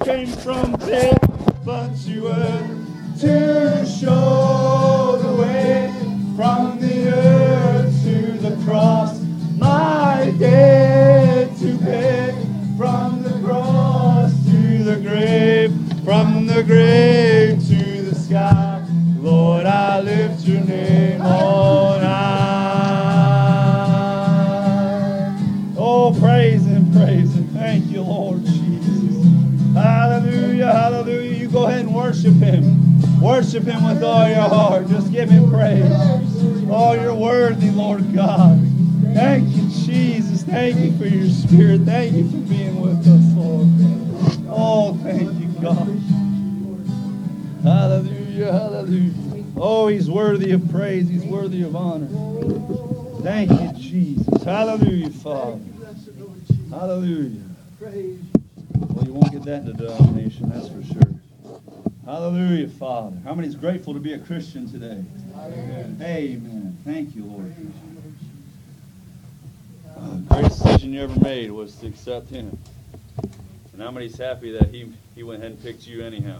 came from pit, but you were to show the way from the earth to the cross, my debt to pay, from the cross to the grave, from the grave to the sky. Lord, I lift your name on high. Oh, praise him, praise him. Thank you, Lord Jesus. Hallelujah, hallelujah. You go ahead and worship him. Worship him with all your heart. Just give him praise. Oh, you're worthy, Lord God. Thank you, Jesus. Thank you for your spirit. Thank you for being with us, Lord. Oh, thank you, God. Hallelujah, hallelujah. Oh, he's worthy of praise. He's worthy of honor. Thank you, Jesus. Hallelujah, Father. Hallelujah. Well, you won't get that in the denomination, that's for sure. Hallelujah, Father. How many is grateful to be a Christian today? Amen. Amen. Thank you, Lord. The greatest decision you ever made was to accept him. And how many is happy that he went ahead and picked you anyhow?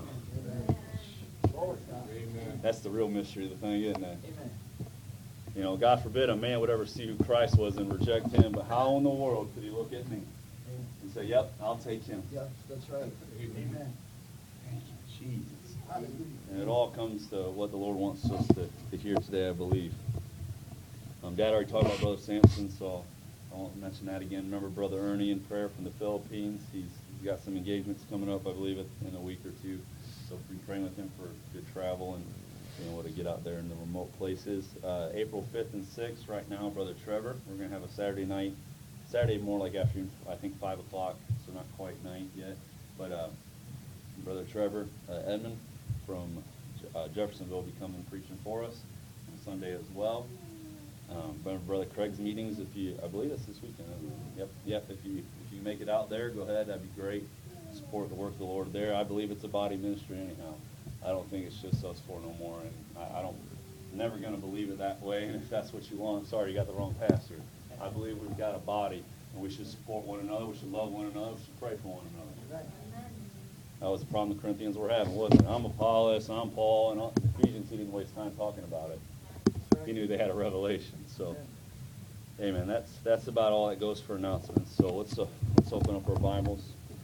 Amen. That's the real mystery of the thing, isn't it? Amen. You know, God forbid a man would ever see who Christ was and reject him, but how in the world could he look at me and say, yep, I'll take him? Yep, that's right. Amen. Thank you, Jesus. And it all comes to what the Lord wants us to hear today, I believe. Dad already talked about Brother Samson, so I won't mention that again. Remember Brother Ernie in prayer from the Philippines. He's got some engagements coming up, I believe, in a week or two. So be praying with him for good travel and being able to get out there in the remote places. April 5th and 6th, right now, Brother Trevor. We're going to have a Saturday night. Saturday more like afternoon, I think 5 o'clock, so not quite night yet. But Brother Trevor Edmond from Jeffersonville will be coming preaching for us on Sunday as well. Brother Craig's meetings, I believe that's this weekend. Yep. If you make it out there, go ahead. That'd be great. Support the work of the Lord there. I believe it's a body ministry anyhow. I don't think it's just us four no more, and I'm never going to believe it that way. And if that's what you want, sorry, you got the wrong pastor. I believe we've got a body, and we should support one another. We should love one another. We should pray for one another. That was the problem the Corinthians were having, wasn't it? I'm Apollos, I'm Paul, and Ephesians, he didn't waste time talking about it. He knew they had a revelation. So, amen. That's about all that goes for announcements. So let's open up our Bibles.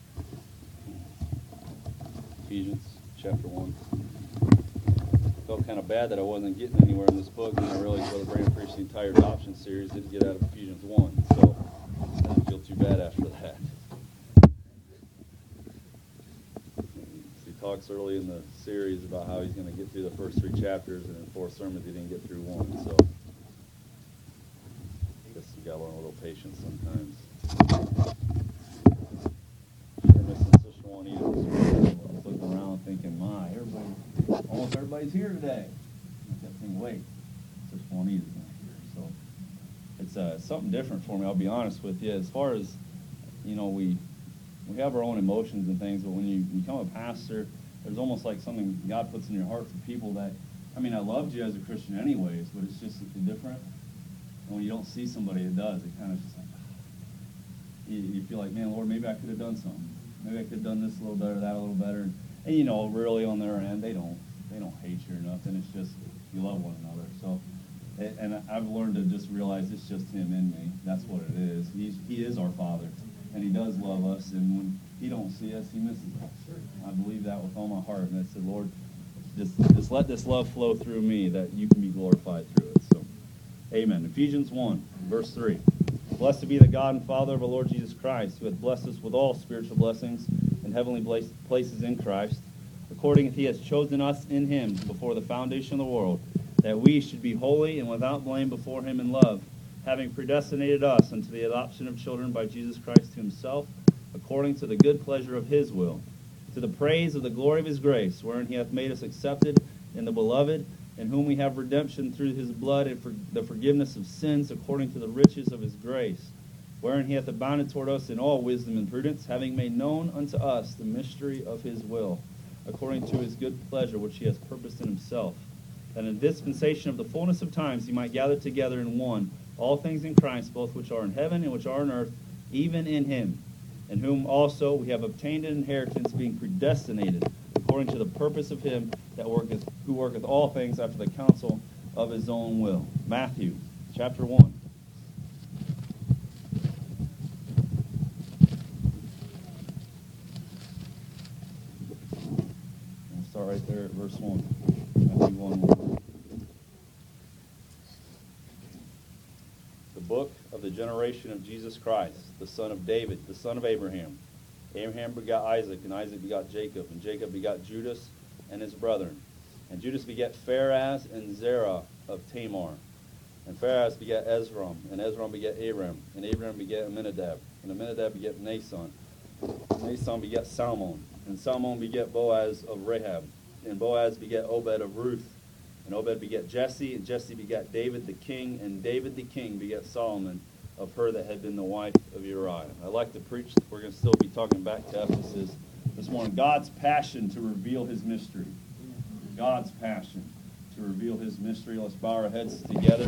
Ephesians chapter 1. Felt kind of bad that I wasn't getting anywhere in this book, and I realized Brother Brandon preached the entire adoption series didn't get out of Ephesians 1. So I didn't feel too bad after that. He talks early in the series about how he's going to get through the first 3 chapters, and in 4 sermons he didn't get through 1. So I guess you got to learn a little patience sometimes. Sure missing Sister Juanita this morning. I was looking around thinking, almost everybody's here today. I kept thinking, wait, Sister Juanita's not here. So it's something different for me, I'll be honest with you. As far as, we have our own emotions and things, but when you become a pastor, there's almost like something God puts in your heart for people that, I loved you as a Christian anyways, but it's just different. And when you don't see somebody that does, it kind of just like, you feel like, man, Lord, maybe I could have done something. Maybe I could have done this a little better, that a little better. And really on their end, they don't hate you or nothing. It's just you love one another. So, and I've learned to just realize it's just Him in me. That's what it is. He is our Father, and He does love us. And when He don't see us, He misses us. I believe that with all my heart. And I said, Lord, just let this love flow through me, that You can be glorified through it. So, amen. Ephesians 1, verse 3. Blessed be the God and Father of our Lord Jesus Christ, who hath blessed us with all spiritual blessings in heavenly places in Christ, according as He has chosen us in Him before the foundation of the world, that we should be holy and without blame before Him in love, having predestinated us unto the adoption of children by Jesus Christ to Himself, according to the good pleasure of His will, to the praise of the glory of His grace, wherein He hath made us accepted in the Beloved, in whom we have redemption through His blood, and for the forgiveness of sins, according to the riches of His grace, wherein He hath abounded toward us in all wisdom and prudence, having made known unto us the mystery of His will, according to His good pleasure, which He has purposed in Himself, that in dispensation of the fullness of times He might gather together in one all things in Christ, both which are in heaven and which are on earth, even in Him. in whom also we have obtained an inheritance, being predestinated according to the purpose of him who worketh all things after the counsel of his own will. Matthew chapter 1. I'll start right there at verse 1. Matthew 1. The book of the generation of Jesus Christ, the son of David, the son of Abraham. Abraham begot Isaac, and Isaac begot Jacob, and Jacob begot Judas and his brethren. And Judas begat Phares and Zerah of Tamar. And Phares begat Ezram, and Ezram begat Aram, and Aram begat Amminadab, and Amminadab begat Nason. And Nason begat Salmon, and Salmon begat Boaz of Rahab, and Boaz begat Obed of Ruth. And Obed begat Jesse, and Jesse begat David the king, and David the king begat Solomon of her that had been the wife of Uriah. I'd like to preach, we're going to still be talking back to Ephesus this morning. God's passion to reveal his mystery. God's passion to reveal his mystery. Let's bow our heads together.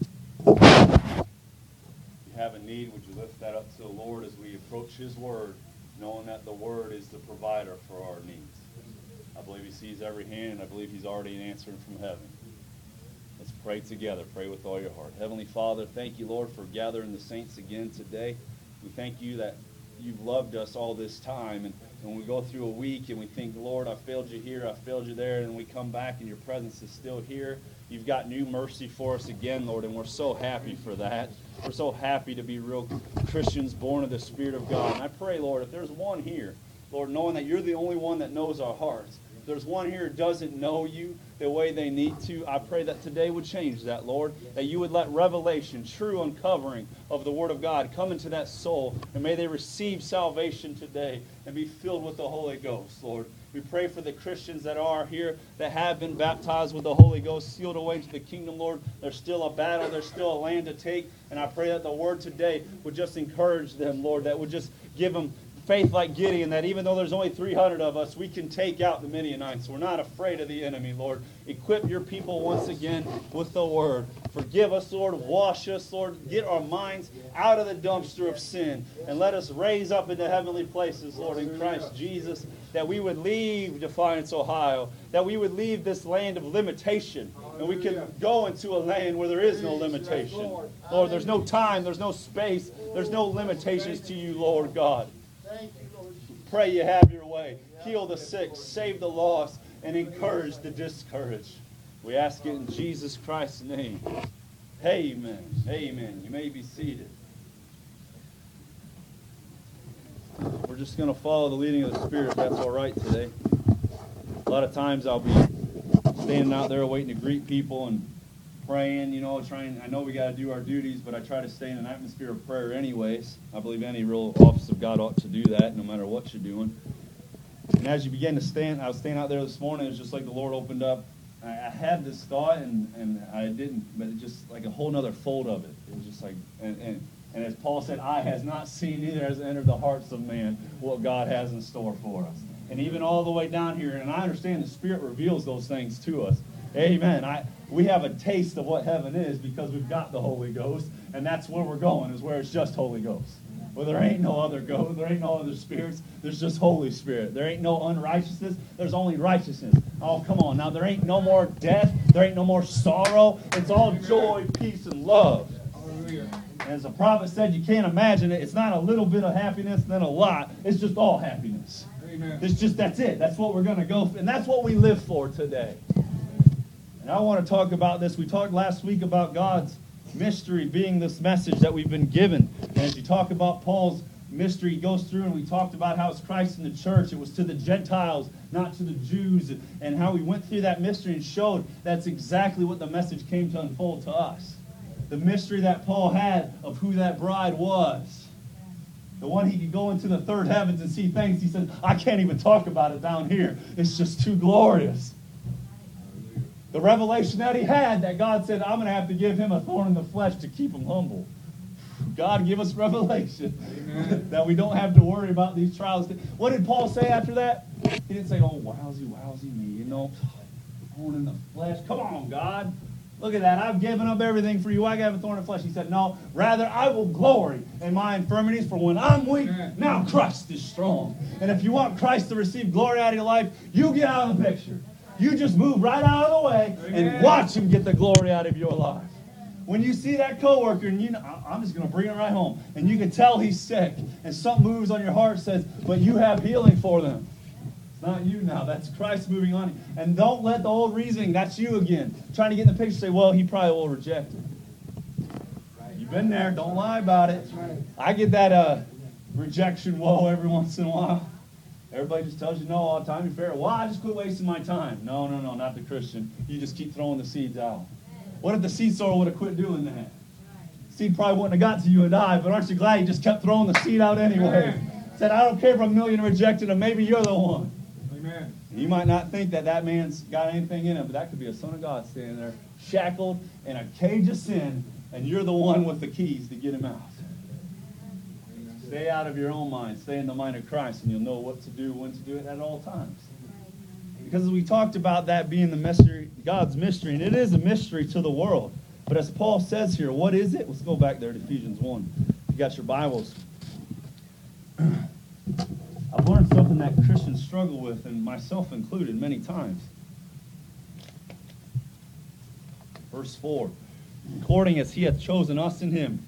If you have a need, would you lift that up to the Lord as we approach his word, knowing that the word is the provider for our needs. I believe he sees every hand, and I believe he's already answering from heaven. Let's pray together. Pray with all your heart. Heavenly Father, thank you, Lord, for gathering the saints again today. We thank you that you've loved us all this time. And when we go through a week and we think, Lord, I failed you here, I failed you there, and we come back and your presence is still here. You've got new mercy for us again, Lord, and we're so happy for that. We're so happy to be real Christians born of the Spirit of God. And I pray, Lord, if there's one here, Lord, knowing that you're the only one that knows our hearts, if there's one here who doesn't know you the way they need to, I pray that today would change that, Lord, that you would let revelation, true uncovering of the Word of God come into that soul, and may they receive salvation today and be filled with the Holy Ghost, Lord. We pray for the Christians that are here that have been baptized with the Holy Ghost, sealed away into the kingdom, Lord. There's still a battle. There's still a land to take, and I pray that the Word today would just encourage them, Lord, that would just give them faith like Gideon, that even though there's only 300 of us, we can take out the Midianites. We're not afraid of the enemy, Lord. Equip your people once again with the word. Forgive us, Lord. Wash us, Lord. Get our minds out of the dumpster of sin, and let us raise up into heavenly places, Lord, in Christ Jesus, that we would leave Defiance, Ohio, that we would leave this land of limitation, and we could go into a land where there is no limitation. Lord, there's no time, there's no space, there's no limitations to you, Lord God. Pray you have your way. Heal the sick, save the lost, and encourage the discouraged. We ask it in Jesus Christ's name. Amen. Amen. You may be seated. We're just going to follow the leading of the Spirit, if that's all right today. A lot of times I'll be standing out there waiting to greet people and praying, I know we got to do our duties, but I try to stay in an atmosphere of prayer anyways. I believe any real office of God ought to do that, no matter what you're doing. And as you begin to stand, I was standing out there this morning, it was just like the Lord opened up. I had this thought, and I didn't, but it just like a whole nother fold of it. It was just like, and as Paul said, eye has not seen, neither has entered the hearts of man what God has in store for us. And even all the way down here, and I understand the Spirit reveals those things to us. Amen. We have a taste of what heaven is because we've got the Holy Ghost, and that's where we're going, is where it's just Holy Ghost. Well, there ain't no other ghost, there ain't no other spirits, there's just Holy Spirit. There ain't no unrighteousness, there's only righteousness. Oh, come on. Now, there ain't no more death, there ain't no more sorrow. It's all joy, peace, and love. And as the prophet said, you can't imagine it. It's not a little bit of happiness, then a lot. It's just all happiness. That's it. That's what we're going to go for, and that's what we live for today. And I want to talk about this. We talked last week about God's mystery being this message that we've been given. And as you talk about Paul's mystery, he goes through, and we talked about how it's Christ in the church. It was to the Gentiles, not to the Jews, and how we went through that mystery and showed that's exactly what the message came to unfold to us. The mystery that Paul had of who that bride was. The one he could go into the third heavens and see things. He said, I can't even talk about it down here. It's just too glorious. The revelation that he had, that God said, I'm going to have to give him a thorn in the flesh to keep him humble. God, give us revelation that we don't have to worry about these trials. What did Paul say after that? He didn't say, oh, wowsy me, thorn in the flesh. Come on, God. Look at that. I've given up everything for you. I have a thorn in flesh. He said, no, rather I will glory in my infirmities, for when I'm weak, now Christ is strong. And if you want Christ to receive glory out of your life, you get out of the picture. You just move right out of the way and watch him get the glory out of your life. When you see that coworker, and you know, I'm just going to bring it right home, and you can tell he's sick, and something moves on your heart says, but you have healing for them. It's not you now. That's Christ moving on you. And don't let the old reasoning, that's you again, trying to get in the picture, say, well, he probably will reject it. You've been there. Don't lie about it. I get that rejection woe every once in a while. Everybody just tells you no all the time. You're fair. Well, I just quit wasting my time. No, not the Christian. You just keep throwing the seeds out. What if the seed sower would have quit doing that? Seed probably wouldn't have got to you and I, but aren't you glad you just kept throwing the seed out anyway? Said, I don't care if a million rejected him. Maybe you're the one. Amen. You might not think that man's got anything in him, but that could be a son of God standing there, shackled in a cage of sin, and you're the one with the keys to get him out. Stay out of your own mind. Stay in the mind of Christ, and you'll know what to do, when to do it at all times. Because we talked about that being the mystery, God's mystery, and it is a mystery to the world. But as Paul says here, what is it? Let's go back there to Ephesians 1. You got your Bibles. I've learned something that Christians struggle with, and myself included, many times. Verse 4. According as he hath chosen us in him,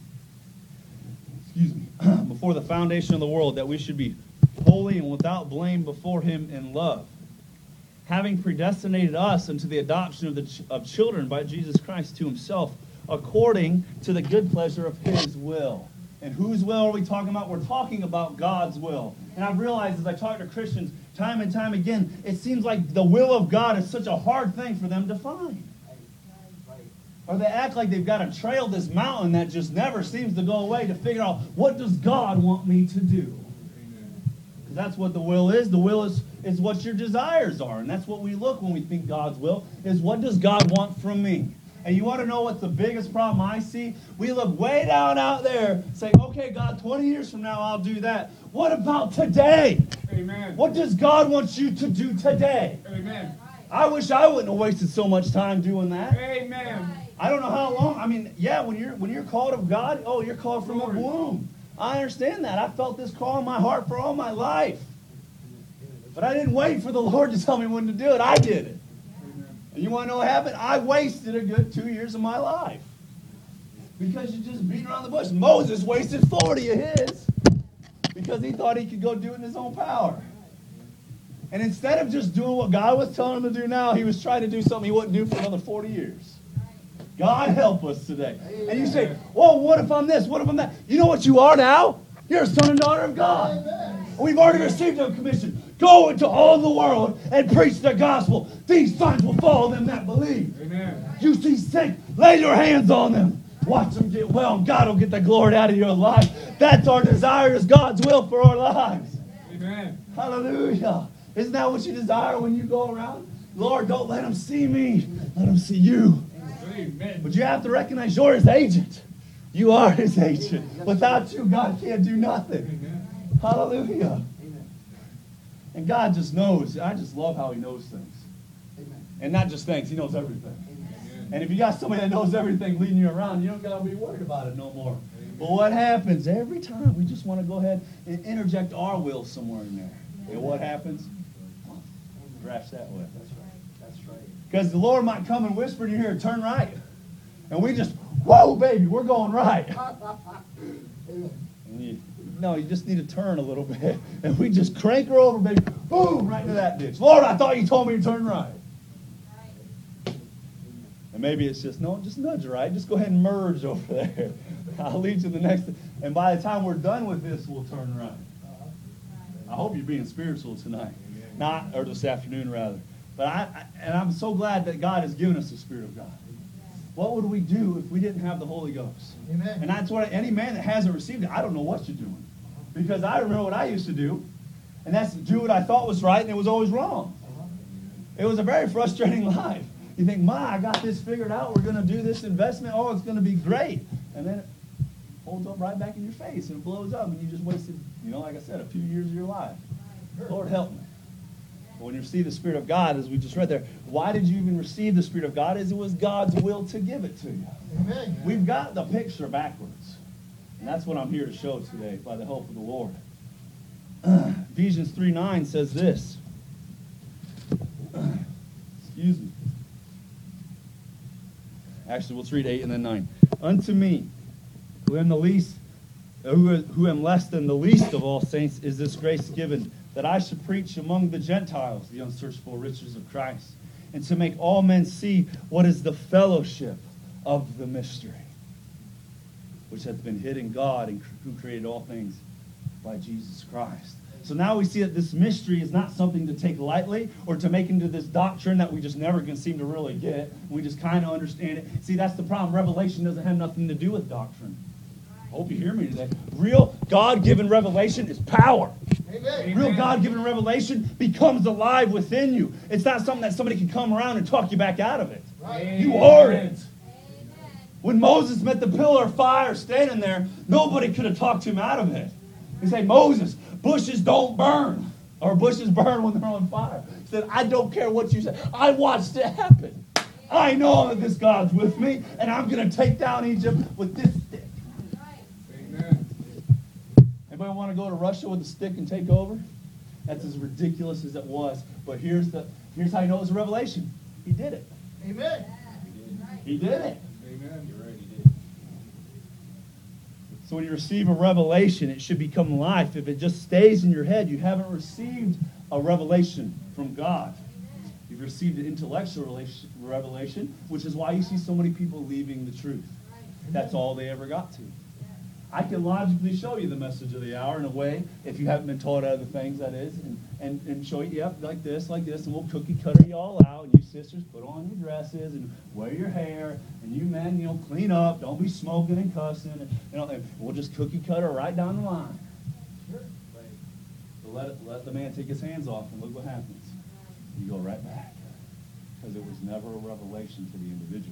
before the foundation of the world, that we should be holy and without blame before him in love, having predestinated us unto the adoption of children by Jesus Christ to himself, according to the good pleasure of his will. And whose will are we talking about? We're talking about God's will. And I've realized as I talk to Christians time and time again, it seems like the will of God is such a hard thing for them to find. Or they act like they've got to trail this mountain that just never seems to go away to figure out, what does God want me to do? Because that's what the will is. The will is what your desires are. And that's what we look when we think God's will, is what does God want from me? And you want to know what's the biggest problem I see? We look way down out there saying, okay, God, 20 years from now I'll do that. What about today? Amen. What does God want you to do today? Amen. I wish I wouldn't have wasted so much time doing that. Amen. I don't know how long. I mean, yeah, when you're called of God, oh, you're called from a womb. I understand that. I felt this call in my heart for all my life. But I didn't wait for the Lord to tell me when to do it. I did it. And you want to know what happened? I wasted a good 2 years of my life. Because you just beat around the bush. Moses wasted 40 of his. Because he thought he could go do it in his own power. And instead of just doing what God was telling him to do now, he was trying to do something he wouldn't do for another 40 years. God help us today. And you say, well, what if I'm this? What if I'm that? You know what you are now? You're a son and daughter of God. We've already received a commission. Go into all the world and preach the gospel. These signs will follow them that believe. Amen. You see sick, lay your hands on them. Watch them get well, and God will get the glory out of your life. That's our desire, is God's will for our lives. Amen. Hallelujah. Isn't that what you desire when you go around? Lord, don't let them see me. Let them see you. Amen. But you have to recognize you're his agent. You are his agent. Without you, God can't do nothing. Amen. Hallelujah. Amen. And God just knows. I just love how he knows things. Amen. And not just things. He knows everything. Amen. And if you got somebody that knows everything leading you around, you don't got to be worried about it no more. Amen. But what happens every time? We just want to go ahead and interject our will somewhere in there. And what happens? Crash that way. That's right. That's right. Because the Lord might come and whisper in your ear, turn right. And we just, whoa, baby, we're going right. And you just need to turn a little bit. And we just crank her over, baby. Boom, right into that ditch. Lord, I thought you told me to turn right. And maybe it's just, no, just nudge right. Just go ahead and merge over there. I'll lead you to the next. And by the time we're done with this, we'll turn right. I hope you're being spiritual tonight. Or this afternoon, rather. But I'm so glad that God has given us the Spirit of God. What would we do if we didn't have the Holy Ghost? Amen. And that's what any man that hasn't received it, I don't know what you're doing. Because I remember what I used to do. And that's to do what I thought was right, and it was always wrong. It was a very frustrating life. You think, I got this figured out. We're going to do this investment. Oh, it's going to be great. And then it holds up right back in your face, and it blows up, and you just wasted, like I said, a few years of your life. Lord, help me. But when you receive the Spirit of God, as we just read there, why did you even receive the Spirit of God? It was God's will to give it to you. Amen. We've got the picture backwards. And that's what I'm here to show today by the help of the Lord. Ephesians 3:9 says this. Excuse me. Actually, let's read 8 and then 9. Unto me, who am less than the least of all saints, is this grace given, that I should preach among the Gentiles the unsearchable riches of Christ, and to make all men see what is the fellowship of the mystery, which hath been hid in God, and who created all things by Jesus Christ. So now we see that this mystery is not something to take lightly or to make into this doctrine that we just never can seem to really get. We just kind of understand it. See, that's the problem. Revelation doesn't have nothing to do with doctrine. I hope you hear me today. Real God-given revelation is power. Amen. Real God-given revelation becomes alive within you. It's not something that somebody can come around and talk you back out of it. Right. You are it. When Moses met the pillar of fire standing there, nobody could have talked him out of it. He said, Moses, bushes don't burn. Or bushes burn when they're on fire. He said, I don't care what you say. I watched it happen. I know that this God's with me, and I'm going to take down Egypt with this stick. Amen. Anybody want to go to Russia with a stick and take over? That's as ridiculous as it was. But here's how you know it was a revelation. He did it. Amen. He did it. Amen. You're right, he did. So when you receive a revelation, it should become life. If it just stays in your head, you haven't received a revelation from God. You've received an intellectual revelation, which is why you see so many people leaving the truth. That's all they ever got to. I can logically show you the message of the hour in a way, if you haven't been taught other things, that is, and show you, yep, like this, and we'll cookie cutter you all out, and you sisters put on your dresses and wear your hair, and you men, clean up, don't be smoking and cussing, and we'll just cookie cutter right down the line. Sure. So let the man take his hands off, and look what happens. You go right back, because it was never a revelation to the individual.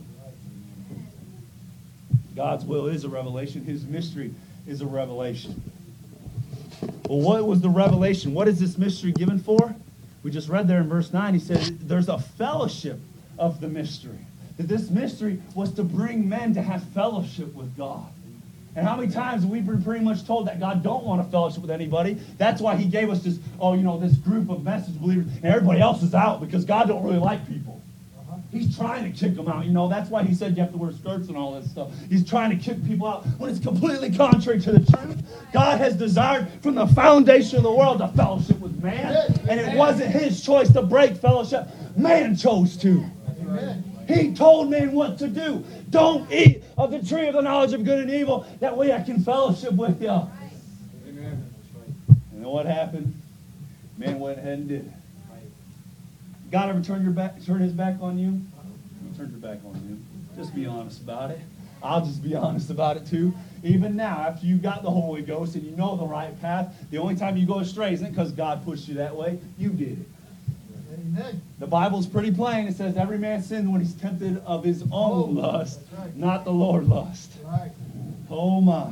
God's will is a revelation. His mystery is a revelation. Well, what was the revelation? What is this mystery given for? We just read there in verse 9. He said there's a fellowship of the mystery. That this mystery was to bring men to have fellowship with God. And how many times have we been pretty much told that God don't want to fellowship with anybody? That's why he gave us this, this group of message believers, and everybody else is out because God don't really like people. He's trying to kick them out. That's why he said you have to wear skirts and all that stuff. He's trying to kick people out when it's completely contrary to the truth. God has desired from the foundation of the world to fellowship with man. And it wasn't his choice to break fellowship. Man chose to. Amen. He told men what to do. Don't eat of the tree of the knowledge of good and evil. That way I can fellowship with you. Amen. And then what happened? Man went ahead and did it. God ever turn his back on you? He turned your back on you. Just be honest about it. I'll just be honest about it too. Even now, after you got the Holy Ghost and you know the right path, the only time you go astray isn't because God pushed you that way. You did it. Amen. The Bible's pretty plain. It says every man sins when he's tempted of his own lust, right. not the Lord lust. Right. Oh my.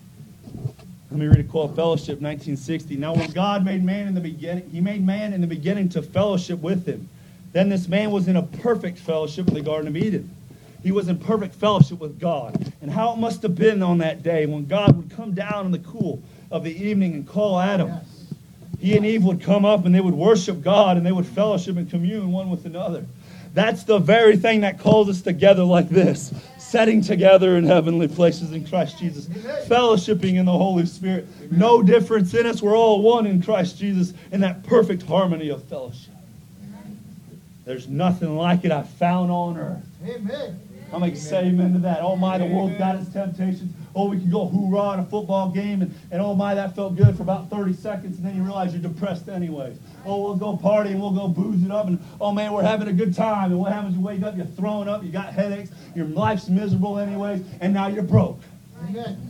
Let me read a quote, Fellowship, 1960. Now when God made man in the beginning, he made man in the beginning to fellowship with him. Then this man was in a perfect fellowship in the Garden of Eden. He was in perfect fellowship with God. And how it must have been on that day when God would come down in the cool of the evening and call Adam. Yes. He and Eve would come up and they would worship God and they would fellowship and commune one with another. That's the very thing that calls us together like this. Setting together in heavenly places in Christ Jesus. Fellowshipping in the Holy Spirit. No difference in us. We're all one in Christ Jesus in that perfect harmony of fellowship. There's nothing like it I've found on earth. Amen. I'm going to say amen to that. Oh my, the world's got its temptations. Oh, we can go hoorah in a football game, and oh my, that felt good for about 30 seconds, and then you realize you're depressed anyways. Oh, we'll go party, and we'll go booze it up, and oh man, we're having a good time. And what happens? You wake up, you're throwing up, you got headaches, your life's miserable anyways, and now you're broke. Amen.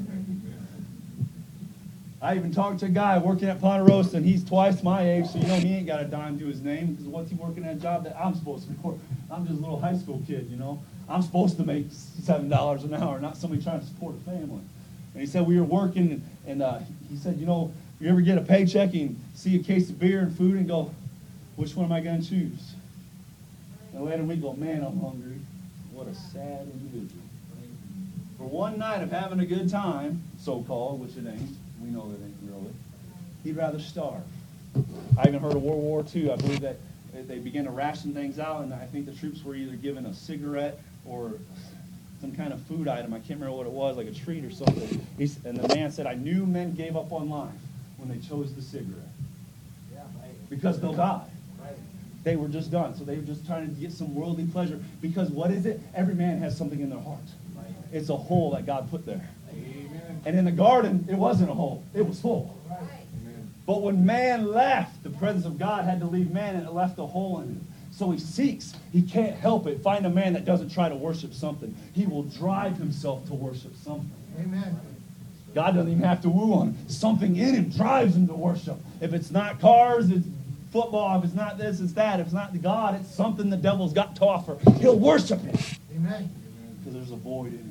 I even talked to a guy working at Ponderosa, and he's twice my age, so he ain't got a dime to his name, because what's he working at a job that I'm supposed to be working? I'm just a little high school kid, I'm supposed to make $7 an hour, not somebody trying to support a family. And he said we were working, and he said, you ever get a paycheck and see a case of beer and food and go, Which one am I going to choose? And later we go, man, I'm hungry. What a sad individual. For one night of having a good time, so-called, which it ain't. We know that ain't really. He'd rather starve. I even heard of World War II. I believe that they began to ration things out, and I think the troops were either given a cigarette or some kind of food item. I can't remember what it was, like a treat or something. And the man said, I knew men gave up on life when they chose the cigarette. Because they'll die. They were just done. So they were just trying to get some worldly pleasure. Because what is it? Every man has something in their heart. It's a hole that God put there. Amen. And in the garden, it wasn't a hole. It was full. Right. But when man left, the presence of God had to leave man, and it left a hole in him. So he seeks. He can't help it. Find a man that doesn't try to worship something. He will drive himself to worship something. Amen. God doesn't even have to woo on him. Something in him drives him to worship. If it's not cars, it's football. If it's not this, it's that. If it's not God, it's something the devil's got to offer. He'll worship it. Amen. Because there's a void in him.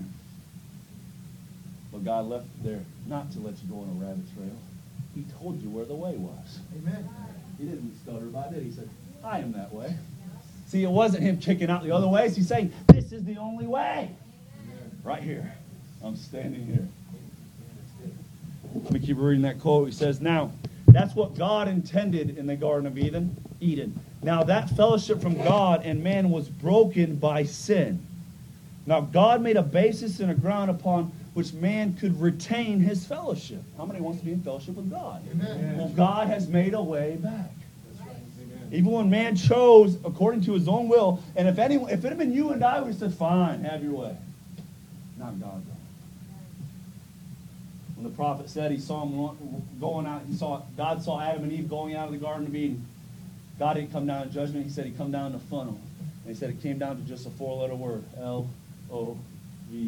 But God left it there not to let you go on a rabbit trail. He told you where the way was. Amen. He didn't stutter about it. He said, I am that way. See, it wasn't him kicking out the other ways. He's saying, this is the only way. Amen. Right here. I'm standing here. Let me keep reading that quote. He says, now, that's what God intended in the Garden of Eden. Now, that fellowship from God and man was broken by sin. Now, God made a basis and a ground upon which man could retain his fellowship. How many wants to be in fellowship with God? Amen. Well, God has made a way back. Even when man chose according to his own will, and if it had been you and I, we said, fine, have your way. Not God, though. When the prophet said he saw him going out, God saw Adam and Eve going out of the Garden of Eden. God didn't come down in judgment. He said he'd come down in a funnel. And he said it came down to just a 4-letter word, L-O-V-E.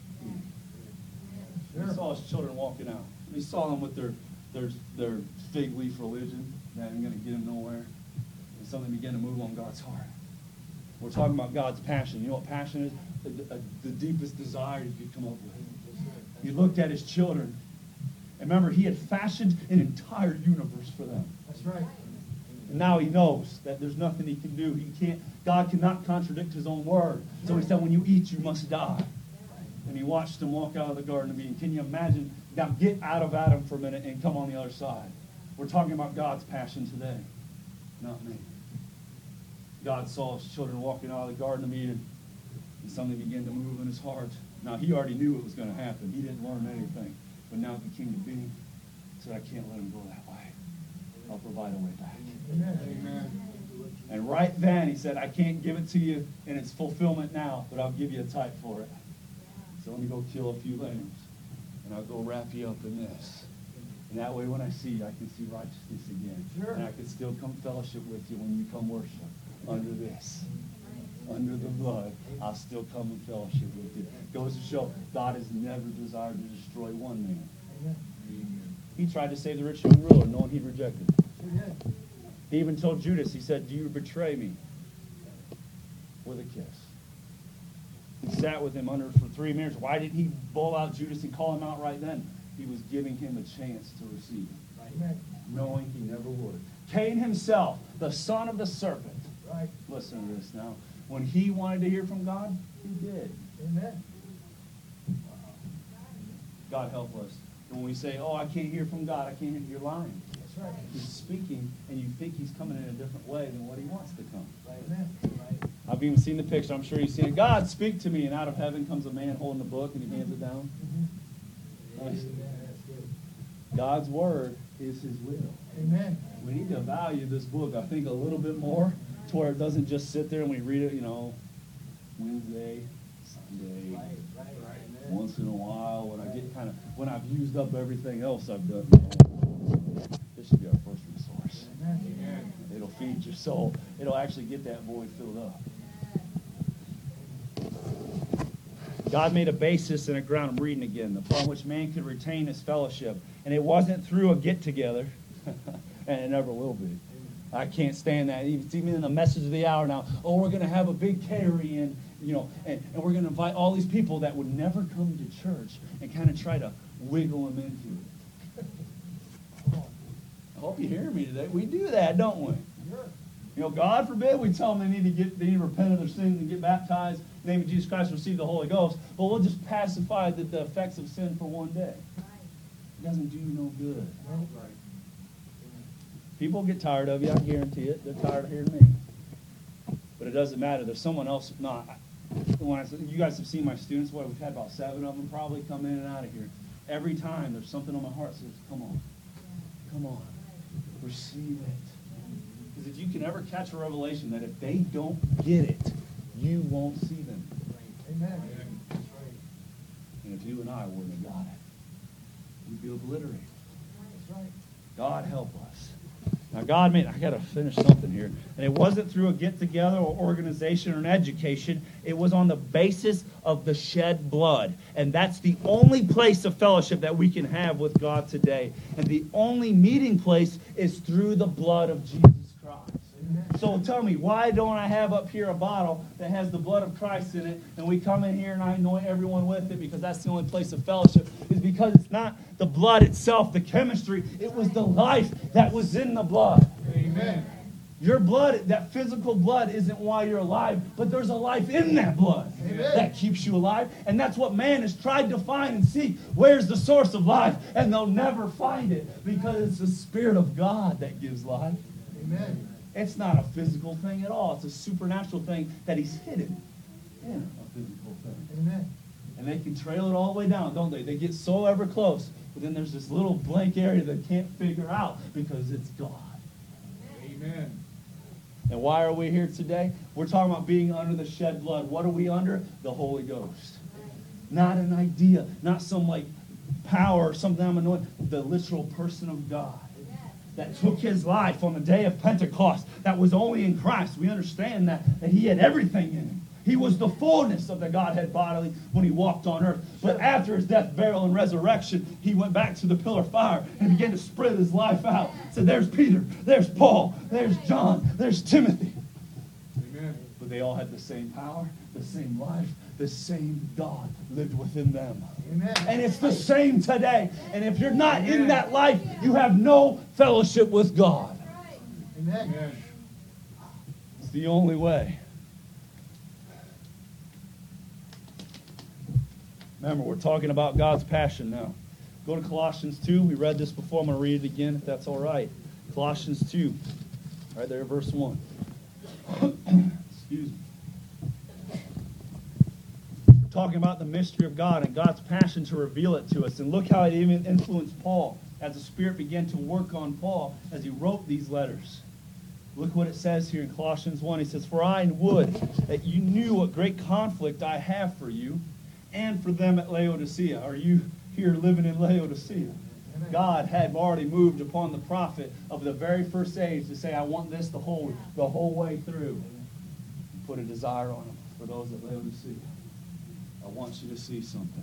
He saw his children walking out. He saw them with their fig leaf religion. That ain't going to get them nowhere. And something began to move on God's heart. We're talking about God's passion. You know what passion is? The deepest desire you could come up with. He looked at his children. And remember, he had fashioned an entire universe for them. That's right. And now he knows that there's nothing he can do. God cannot contradict his own word. So he said, when you eat, you must die. And he watched them walk out of the Garden of Eden. Can you imagine? Now get out of Adam for a minute and come on the other side. We're talking about God's passion today, not me. God saw his children walking out of the Garden of Eden, and something began to move in his heart. Now, he already knew it was going to happen. He didn't learn anything. But now it became to be. He said, I can't let him go that way. I'll provide a way back. Amen. And right then, he said, I can't give it to you in its fulfillment now, but I'll give you a type for it. So let me go kill a few lambs, and I'll go wrap you up in this. And that way, when I see you, I can see righteousness again. Sure. And I can still come fellowship with you when you come worship under this. Under the blood, I'll still come and fellowship with you. Goes to show, God has never desired to destroy one man. Amen. He tried to save the rich young ruler, knowing he'd rejected him. He even told Judas, he said, do you betray me? With a kiss. He sat with him for 3 minutes. Why didn't he bowl out Judas and call him out right then? He was giving him a chance to receive him. Right. Knowing he never would. Cain himself, the son of the serpent. Right. Listen to this now. When he wanted to hear from God, he did. Amen. God help us. And when we say, oh, I can't hear from God, I can't hear, you're lying. That's right. He's speaking, and you think he's coming in a different way than what he wants to come. Right. Amen. Right. I've even seen the picture. I'm sure you've seen it. God, speak to me. And out of heaven comes a man holding the book, and he hands it down. Mm-hmm. God's word is his will. Amen. We need to value this book, I think, a little bit more, to where it doesn't just sit there and we read it, Wednesday, Sunday, once in a while, when I've used up everything else I've done. This should be our first resource. Amen. It'll feed your soul. It'll actually get that void filled up. God made a basis and a ground, I'm reading again, upon which man could retain his fellowship. And it wasn't through a get-together, and it never will be. I can't stand that. Even in the message of the hour now, we're going to have a big catering, and we're going to invite all these people that would never come to church and kind of try to wiggle them into it. I hope you hear me today. We do that, don't we? Sure. You know, God forbid we tell them they need to repent of their sins and get baptized in the name of Jesus Christ and receive the Holy Ghost. But we'll just pacify the effects of sin for one day. It doesn't do no good. Right. People get tired of you, I guarantee it. They're tired of hearing me. But it doesn't matter. There's someone else. You guys have seen my students. We've had about 7 of them probably come in and out of here. Every time there's something on my heart that says, come on, receive it. Because if you can ever catch a revelation that if they don't get it, you won't see them. Amen. That's right. And if you and I wouldn't have got it, we'd be obliterated. That's right. God help us. Now, I got to finish something here. And it wasn't through a get-together or organization or an education. It was on the basis of the shed blood. And that's the only place of fellowship that we can have with God today. And the only meeting place is through the blood of Jesus Christ. So tell me, why don't I have up here a bottle that has the blood of Christ in it, and we come in here and I anoint everyone with it because that's the only place of fellowship? Is because it's not the blood itself, the chemistry. It was the life that was in the blood. Amen. Your blood, that physical blood, isn't why you're alive, but there's a life in that blood that keeps you alive. And that's what man has tried to find and seek. Where's the source of life? And they'll never find it because it's the Spirit of God that gives life. Amen. It's not a physical thing at all. It's a supernatural thing that he's hidden in a physical thing. Amen. And they can trail it all the way down, don't they? They get so ever close, but then there's this little blank area they can't figure out because it's God. Amen. And why are we here today? We're talking about being under the shed blood. What are we under? The Holy Ghost. Not an idea, not some like power or something I'm anointed. The literal person of God that took his life on the day of Pentecost, that was only in Christ. We understand that he had everything in him. He was the fullness of the Godhead bodily when he walked on earth. But after his death, burial, and resurrection, he went back to the pillar of fire and began to spread his life out. So there's Peter, there's Paul, there's John, there's Timothy. Amen. But they all had the same power, the same life, the same God lived within them. Amen. And it's the same today. And if you're not in that life, you have no fellowship with God. Amen. It's the only way. Remember, we're talking about God's passion now. Go to Colossians 2. We read this before. I'm going to read it again, if that's all right. Colossians 2. Right there, verse 1. Excuse me. We're talking about the mystery of God and God's passion to reveal it to us. And look how it even influenced Paul as the Spirit began to work on Paul as he wrote these letters. Look what it says here in Colossians 1. He says, "For I would that you knew what great conflict I have for you and for them at Laodicea." Are you here living in Laodicea? Amen. God had already moved upon the prophet of the very first age to say, I want this the whole way through. And put a desire on him for those at Laodicea. I want you to see something.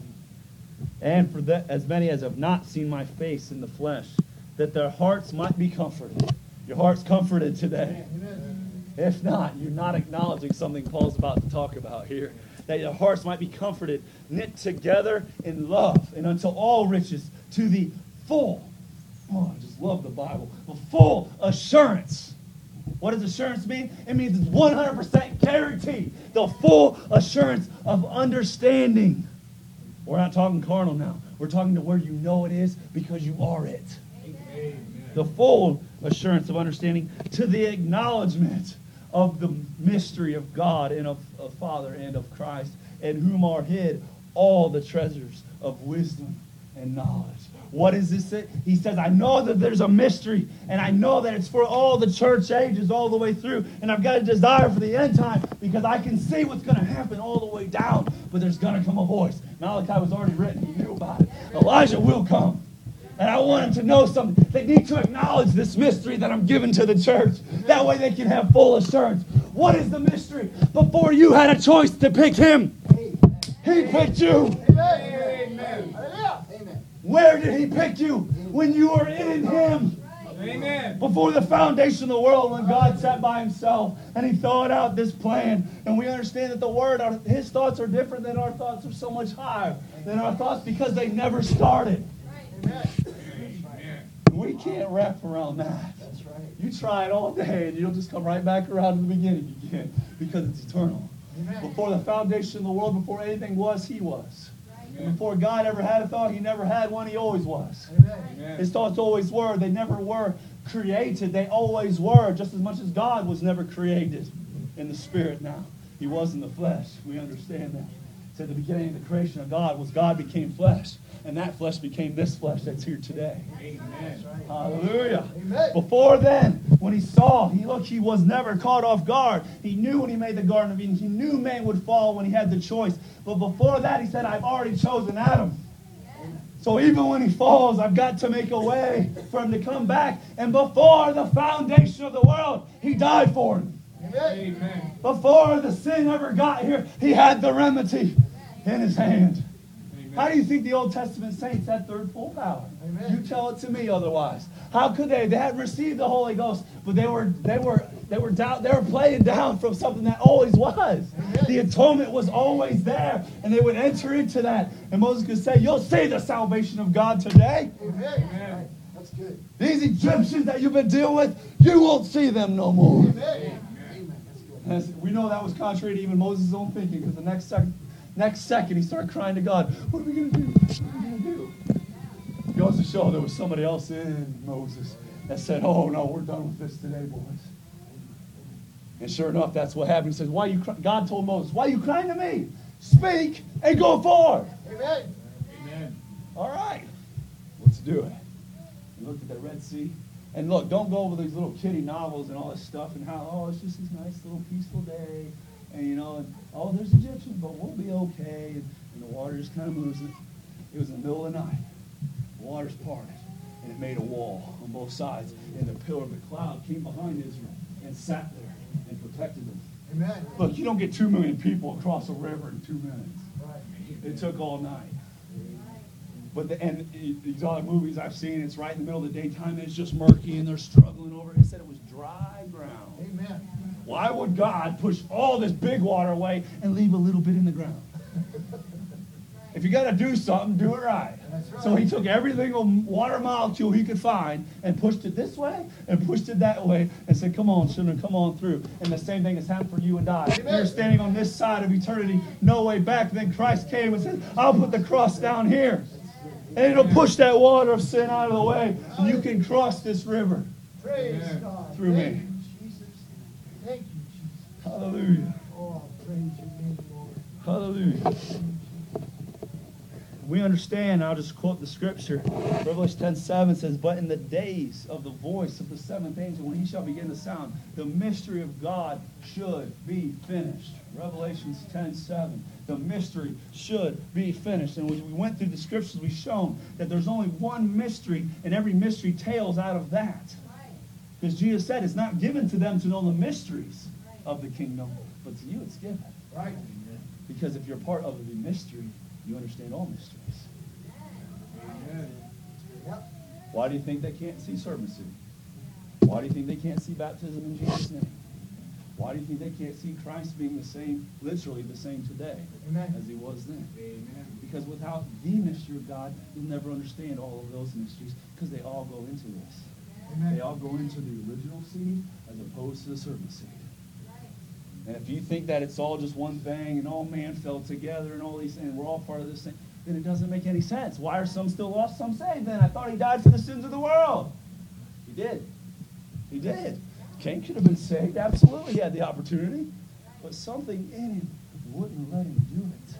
And for as many as have not seen my face in the flesh, that their hearts might be comforted. Your heart's comforted today. Amen. If not, you're not acknowledging something Paul's about to talk about here. That your hearts might be comforted, knit together in love, and unto all riches, to the full, I just love the Bible, the full assurance. What does assurance mean? It means it's 100% guaranteed. The full assurance of understanding. We're not talking carnal now. We're talking to where you know it is because you are it. Amen. The full assurance of understanding, to the acknowledgement of the mystery of God and of Father and of Christ, in whom are hid all the treasures of wisdom and knowledge. What does this say? He says, I know that there's a mystery, and I know that it's for all the church ages all the way through, and I've got a desire for the end time because I can see what's going to happen all the way down, but there's going to come a voice. Malachi was already written. He knew about it. Elijah will come. And I want them to know something. They need to acknowledge this mystery that I'm giving to the church. That way they can have full assurance. What is the mystery? Before you had a choice to pick him, he picked you. Amen. Where did he pick you? When you were in him. Amen. Before the foundation of the world, when God sat by himself and he thought out this plan. And we understand that the Word, his thoughts are different than our thoughts, are so much higher than our thoughts because they never started. Amen. We can't wrap around that. That's right. You try it all day, and you'll just come right back around to the beginning again, because it's eternal. Amen. Before the foundation of the world, before anything was, he was. And before God ever had a thought, he never had one, he always was. Amen. His thoughts always were. They never were created. They always were, just as much as God was never created in the spirit now. He was in the flesh. We understand that. It's at the beginning of the creation of God was God became flesh. And that flesh became this flesh that's here today. Amen. Hallelujah. Amen. Before then, when he saw, he was never caught off guard. He knew when he made the Garden of Eden. He knew man would fall when he had the choice. But before that, he said, I've already chosen Adam. So even when he falls, I've got to make a way for him to come back. And before the foundation of the world, he died for him. Amen. Before the sin ever got here, he had the remedy in his hand. How do you think the Old Testament saints had third full power? Amen. You tell it to me otherwise. How could they? They hadn't received the Holy Ghost, but they were playing down from something that always was. Amen. The atonement was always there, and they would enter into that. And Moses could say, "You'll see the salvation of God today. Amen. Right. That's good. These Egyptians that you've been dealing with, you won't see them no more." Amen. Amen. That's good. We know that was contrary to even Moses' own thinking, because the next second he started crying to God, "What are we going to do? What are we going to do?" It goes to show there was somebody else in Moses that said, "Oh no, we're done with this today, boys." And sure enough, that's what happened. He says, "Why you God told Moses, why are you crying to me? Speak and go forward." Amen. Amen. All right, let's do it. We looked at the Red Sea. And look, don't go over these little kiddie novels and all this stuff and how, oh, it's just this nice little peaceful day. And, you know, and, oh, there's Egyptians, but we'll be okay. And the water just kind of moves. It was in the middle of the night. The water's parted. And it made a wall on both sides. And the pillar of the cloud came behind Israel and sat there and protected them. Amen. Look, you don't get 2 million people across a river in 2 minutes. Right. It took all night. But these other movies I've seen, it's right in the middle of the daytime, and it's just murky, and they're struggling over it. It said it was dry ground. Amen. Why would God push all this big water away and leave a little bit in the ground? If you got to do something, do it right. That's right. So he took every single water molecule he could find and pushed it this way and pushed it that way and said, "Come on, children, come on through." And the same thing has happened for you and I. Amen. You're standing on this side of eternity, no way back. Then Christ came and said, "I'll put the cross down here." And it'll push that water of sin out of the way. And you can cross this river Praise Amen. God. through Thank me. you, Jesus. Thank you, Jesus. Hallelujah. Oh, praise your name, Lord. Hallelujah. We understand, I'll just quote the scripture. Revelation 10:7 says, "But in the days of the voice of the seventh angel, when he shall begin to sound, the mystery of God should be finished." Revelation 10:7. The mystery should be finished. And as we went through the scriptures, we've shown that there's only one mystery, and every mystery tails out of that. Because Jesus said it's not given to them to know the mysteries of the kingdom, but to you it's given. Right. Because if you're part of the mystery, you understand all mysteries. Amen. Yep. Why do you think they can't see circumcision? Why do you think they can't see baptism in Jesus' name? Why do you think they can't see Christ being the same, literally the same today Amen. as he was then? Amen. Because without the mystery of God, you'll never understand all of those mysteries, because they all go into this. Amen. They all go into the original seed as opposed to the serpent seed. And if you think that it's all just one thing and all man fell together and all these and we're all part of this thing, then it doesn't make any sense. Why are some still lost, some saved then? I thought he died for the sins of the world. He did. He did. Cain could have been saved. Absolutely, he had the opportunity. But something in him wouldn't let him do it.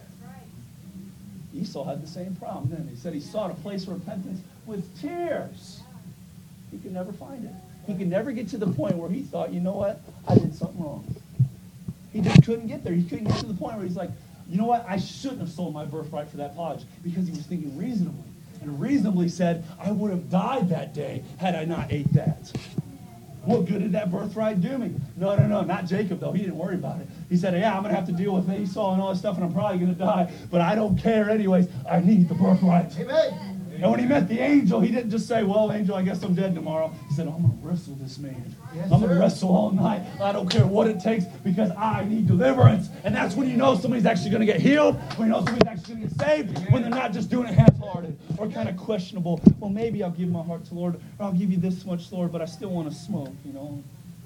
Esau had the same problem, didn't he? He said he sought a place of repentance with tears. He could never find it. He could never get to the point where he thought, you know what? I did something wrong. He just couldn't get there. He couldn't get to the point where he's like, you know what? I shouldn't have sold my birthright for that podge, because he was thinking reasonably. And reasonably said, I would have died that day had I not ate that. What good did that birthright do me? No, not Jacob, though. He didn't worry about it. He said, yeah, I'm going to have to deal with Esau and all this stuff, and I'm probably going to die, but I don't care anyways. I need the birthright. Amen. And when he met the angel, he didn't just say, well, angel, I guess I'm dead tomorrow. He said, I'm going to wrestle this man. Yes, I'm going to sir. wrestle all night. I don't care what it takes, because I need deliverance. And that's when you know somebody's actually going to get healed, when you know somebody's actually going to get saved, when they're not just doing it half-hearted. or kind of questionable. Well, maybe I'll give my heart to the Lord, or I'll give you this much, Lord, but I still want to smoke, you know.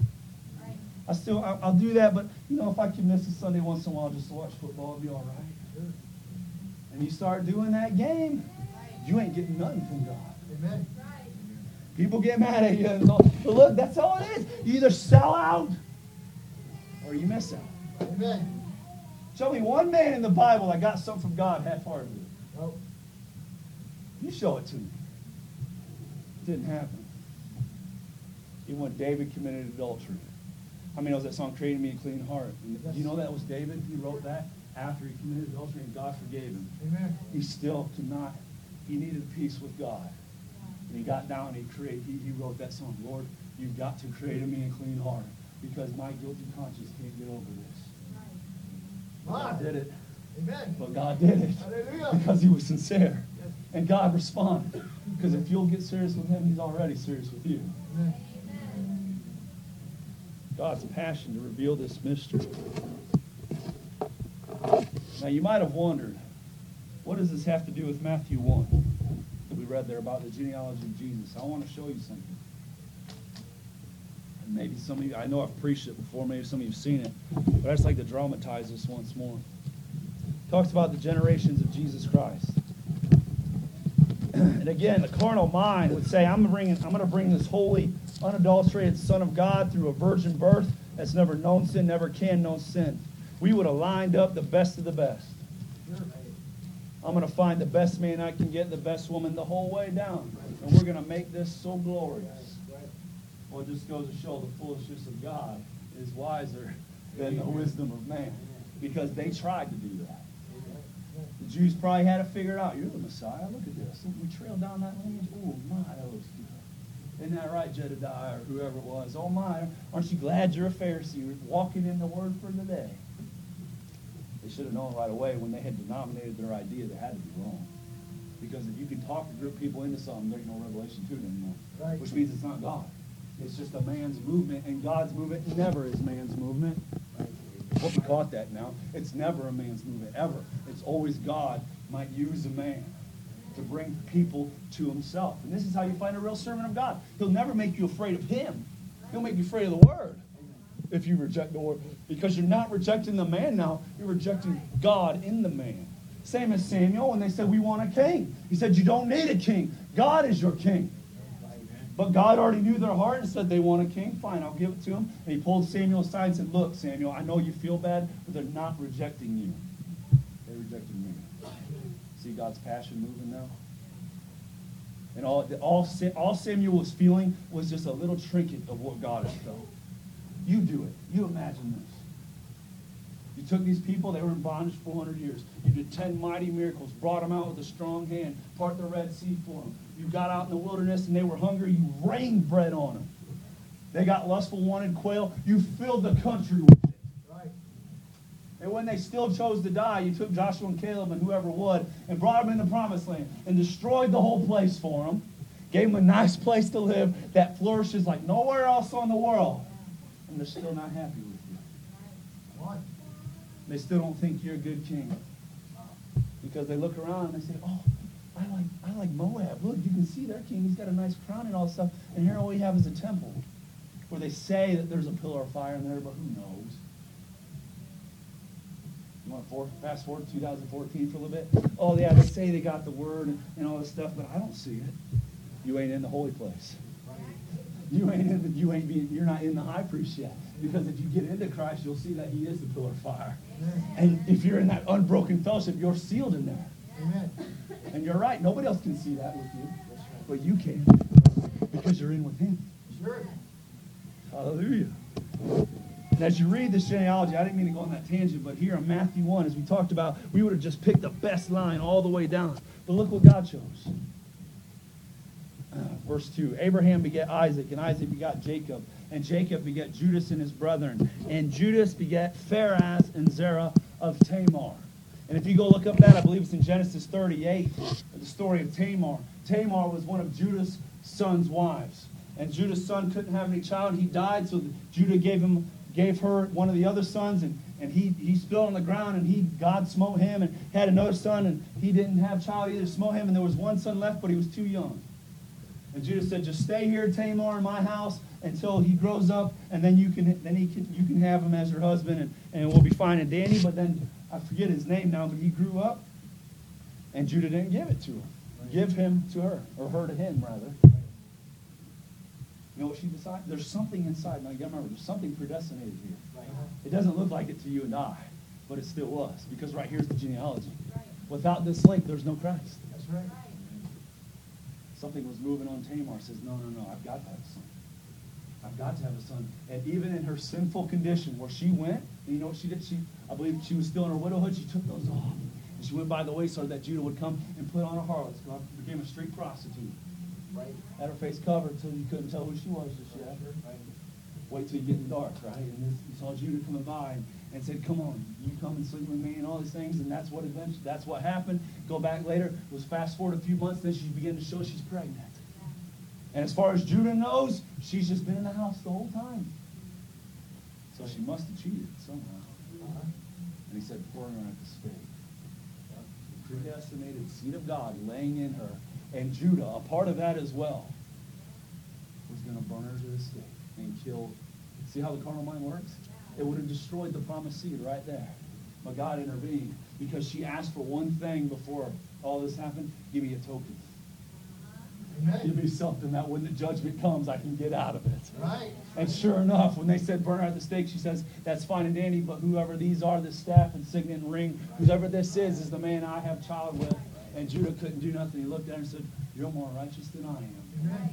I'll do that, but, you know, if I can miss a Sunday once in a while just to watch football, it'll be all right. And you start doing that game, you ain't getting nothing from God. Amen. People get mad at you. But look, that's all it is. You either sell out or you miss out. Amen. Show me one man in the Bible that got something from God half-heartedly. Nope. You show it to me. It didn't happen. Even when David committed adultery. How many knows that song, Created Me a Clean Heart? And Yes. you know that was David? He wrote that after he committed adultery and God forgave him. Amen. He still could not. He needed peace with God. And he got down and he wrote that song, Lord, you've got to create in me a clean heart because my guilty conscience can't get over this. God did it. Amen. But God did it Hallelujah. because he was sincere. Yes. And God responded. Because if you'll get serious with him, he's already serious with you. Amen. God's passion to reveal this mystery. Now you might have wondered, what does this have to do with Matthew 1 that we read there about the genealogy of Jesus? I want to show you something. And maybe some of you, I know I've preached it before, maybe some of you have seen it, but I just like to dramatize this once more. It talks about the generations of Jesus Christ. And again, the carnal mind would say, I'm going to bring this holy, unadulterated Son of God through a virgin birth that's never known sin, never can know sin. We would have lined up the best of the best. I'm going to find the best man I can get, the best woman the whole way down. And we're going to make this so glorious. Well, it just goes to show the foolishness of God is wiser than the wisdom of man. Because they tried to do that. The Jews probably had it figured out. You're the Messiah. Look at this. We trailed down that lineage. Oh, my, that looks good. Isn't that right, Jedediah, or whoever it was? Oh, my, aren't you glad you're a Pharisee? You're walking in the word for the day. They should have known right away when they had denominated their idea they had to be wrong. Because if you can talk a group of people into something, there ain't no revelation to it anymore. Right. Which means it's not God. It's just a man's movement, and God's movement never is man's movement. Hope you caught that now. It's never a man's movement, ever. It's always God might use a man to bring people to himself. And this is how you find a real servant of God. He'll never make you afraid of him. He'll make you afraid of the word if you reject the word. Because you're not rejecting the man now. You're rejecting God in the man. Same as Samuel when they said, we want a king. He said, you don't need a king. God is your king. But God already knew their heart and said they want a king. Fine, I'll give it to him. And he pulled Samuel aside and said, look, Samuel, I know you feel bad, but they're not rejecting you. They rejected me. See God's passion moving now? And all Samuel was feeling was just a little trinket of what God has felt. You do it. You imagine this. You took these people, they were in bondage 400 years. You did 10 mighty miracles, brought them out with a strong hand, part the Red Sea for them. You got out in the wilderness and they were hungry. You rained bread on them. They got lustful, wanted quail. You filled the country with it. Right. And when they still chose to die, you took Joshua and Caleb and whoever would and brought them in the promised land and destroyed the whole place for them. Gave them a nice place to live that flourishes like nowhere else on the world. And they're still not happy with you. Why? They still don't think you're a good king. Because they look around and they say, oh, I like Moab. Look, you can see their king. He's got a nice crown and all this stuff. And here all we have is a temple. Where they say that there's a pillar of fire in there, but who knows? You want to fast forward to 2014 for a little bit? Oh, yeah, they say they got the word and all this stuff, but I don't see it. You ain't in the holy place. You're not in the high priest yet. Because if you get into Christ, you'll see that he is the pillar of fire. Amen. And if you're in that unbroken fellowship, you're sealed in there. Amen. And you're right. Nobody else can see that with you. But you can. Because you're in with him. Sure. Hallelujah. And as you read this genealogy, I didn't mean to go on that tangent, but here in Matthew 1, as we talked about, we would have just picked the best line all the way down. But look what God chose. Verse 2, Abraham begat Isaac, and Isaac begat Jacob, and Jacob begat Judas and his brethren, and Judas begat Pharaz and Zerah of Tamar. And if you go look up that, I believe it's in Genesis 38, the story of Tamar. Tamar was one of Judah's son's wives. And Judah's son couldn't have any child. He died, so Judah gave her one of the other sons, and And he spilled on the ground, and God smote him, and had another son, and he didn't have child either, smote him, and there was one son left, but he was too young. And Judah said, just stay here, Tamar, in my house until he grows up, and then you can have him as your husband, and we'll be fine. And Danny, but then I forget his name now, but he grew up, and Judah didn't give it to her. Give him to her, or her to him, rather. You know what she decided? There's something inside. Now, you got to remember, there's something predestinated here. It doesn't look like it to you and I, but it still was, because right here's the genealogy. Without this link, there's no Christ. That's right. Something was moving on Tamar. Says, no, I've got to have a son. I've got to have a son. And even in her sinful condition, where she went, you know what she did? I believe she was still in her widowhood. She took those off. And she went by the wayside that Judah would come and put on a harlot's garb, became a street prostitute. Right. Had her face covered until you couldn't tell who she was just yet. Wait till you get in the dark, right? And you saw Judah coming by and said, come on, you come and sleep with me and all these things. And that's what happened. Go back later. It was fast forward a few months. Then she began to show she's pregnant. And as far as Judah knows, she's just been in the house the whole time. So she must have cheated somehow. And he said, pour her at the stake. The predestinated seed of God laying in her. And Judah, a part of that as well, was going to burn her to the stake and kill. See how the carnal mind works? It would have destroyed the promised seed right there. But God intervened because she asked for one thing before all this happened. Give me a token. Amen. Give me something that when the judgment comes, I can get out of it. Right. And sure enough, when they said burn her at the stake, she says, that's fine and dandy, but whoever these are, this staff and signet and ring, whoever this is the man I have child with. And Judah couldn't do nothing. He looked at her and said, you're more righteous than I am. Amen.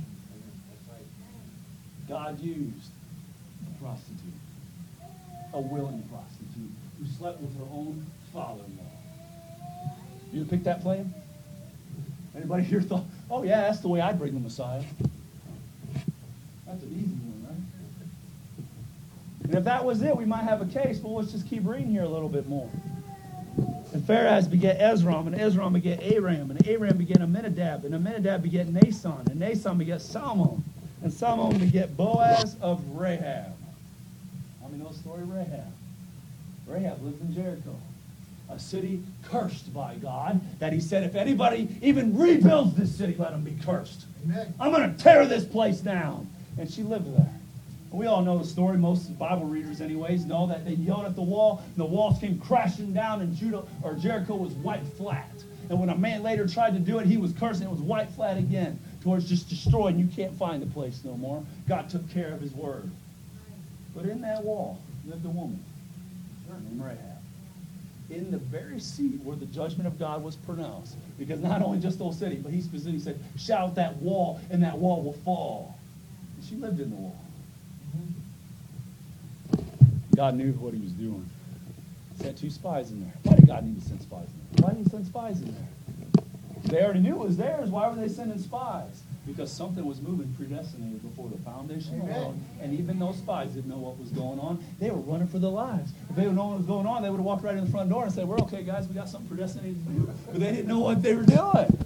God used a prostitute, a willing prostitute, who slept with her own father-in-law. You pick that plan? Anybody here thought, oh yeah, that's the way I'd bring the Messiah. That's an easy one, right? And if that was it, we might have a case, but let's just keep reading here a little bit more. And Pharez begat Ezram, and Ezram begat Aram, and Aram begat Amminadab, and Amminadab begat Nason, and Nason begat Salmon, and Salmon begat Boaz of Rahab. How many know the story of Rahab? Rahab lived in Jericho, a city cursed by God, that he said, if anybody even rebuilds this city, let them be cursed. Amen. I'm going to tear this place down. And she lived there. We all know the story. Most Bible readers anyways know that they yelled at the wall, and the walls came crashing down, and Jericho was wiped flat. And when a man later tried to do it, he was cursed, and it was wiped flat again, towards just destroyed, and you can't find the place no more. God took care of his word. But in that wall lived a woman named Rahab, in the very seat where the judgment of God was pronounced. Because not only just the whole city, but he specifically said, shout that wall, and that wall will fall. And she lived in the wall. God knew what he was doing. Sent 2 spies in there. Why did God need to send spies in there? Why did he send spies in there? They already knew it was theirs. Why were they sending spies? Because something was moving predestinated before the foundation of the world. And even those spies didn't know what was going on. They were running for their lives. If they would know what was going on, they would have walked right in the front door and said, we're okay, guys, we got something predestinated to do. But they didn't know what they were doing.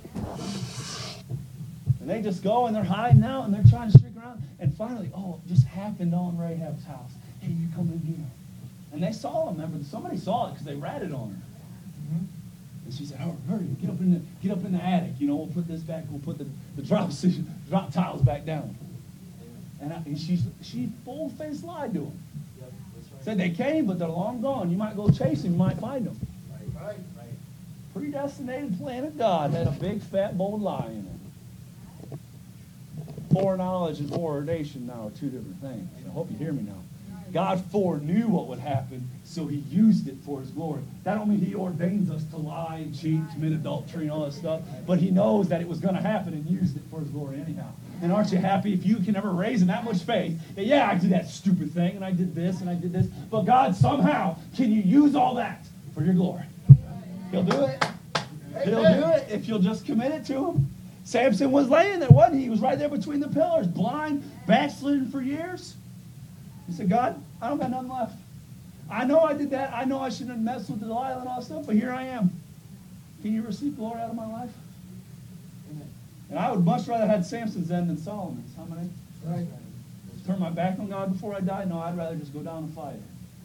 And they just go and they're hiding out and they're trying to streak around. And finally, it just happened on Rahab's house. Hey, you come in here. And they saw him. Remember, somebody saw it because they ratted on her. And she said, hurry, get up in the attic. We'll put this back. We'll put the drop tiles back down. And she full-faced lied to him. Said they came, but they're long gone. You might go chase them. You might find them. Right. Predestinated plan of God had a big, fat, bold lie in it. Foreknowledge and foreordination now are 2 different things. I hope you hear me now. God foreknew what would happen, so he used it for his glory. That don't mean he ordains us to lie and cheat, commit adultery and all that stuff, but he knows that it was going to happen and used it for his glory anyhow. And aren't you happy if you can ever raise in that much faith that, yeah, I did that stupid thing, and I did this, and I did this, but God, somehow, can you use all that for your glory? He'll do it. He'll do it if you'll just commit it to him. Samson was laying there, wasn't he? He was right there between the pillars, blind, backslidden for years. He said, God, I don't got nothing left. I know I did that. I know I shouldn't have messed with Delilah and all that stuff, but here I am. Can you receive glory out of my life? Amen. And I would much rather have Samson's end than Solomon's. How many? Right. Turn my back on God before I die? No, I'd rather just go down and fight.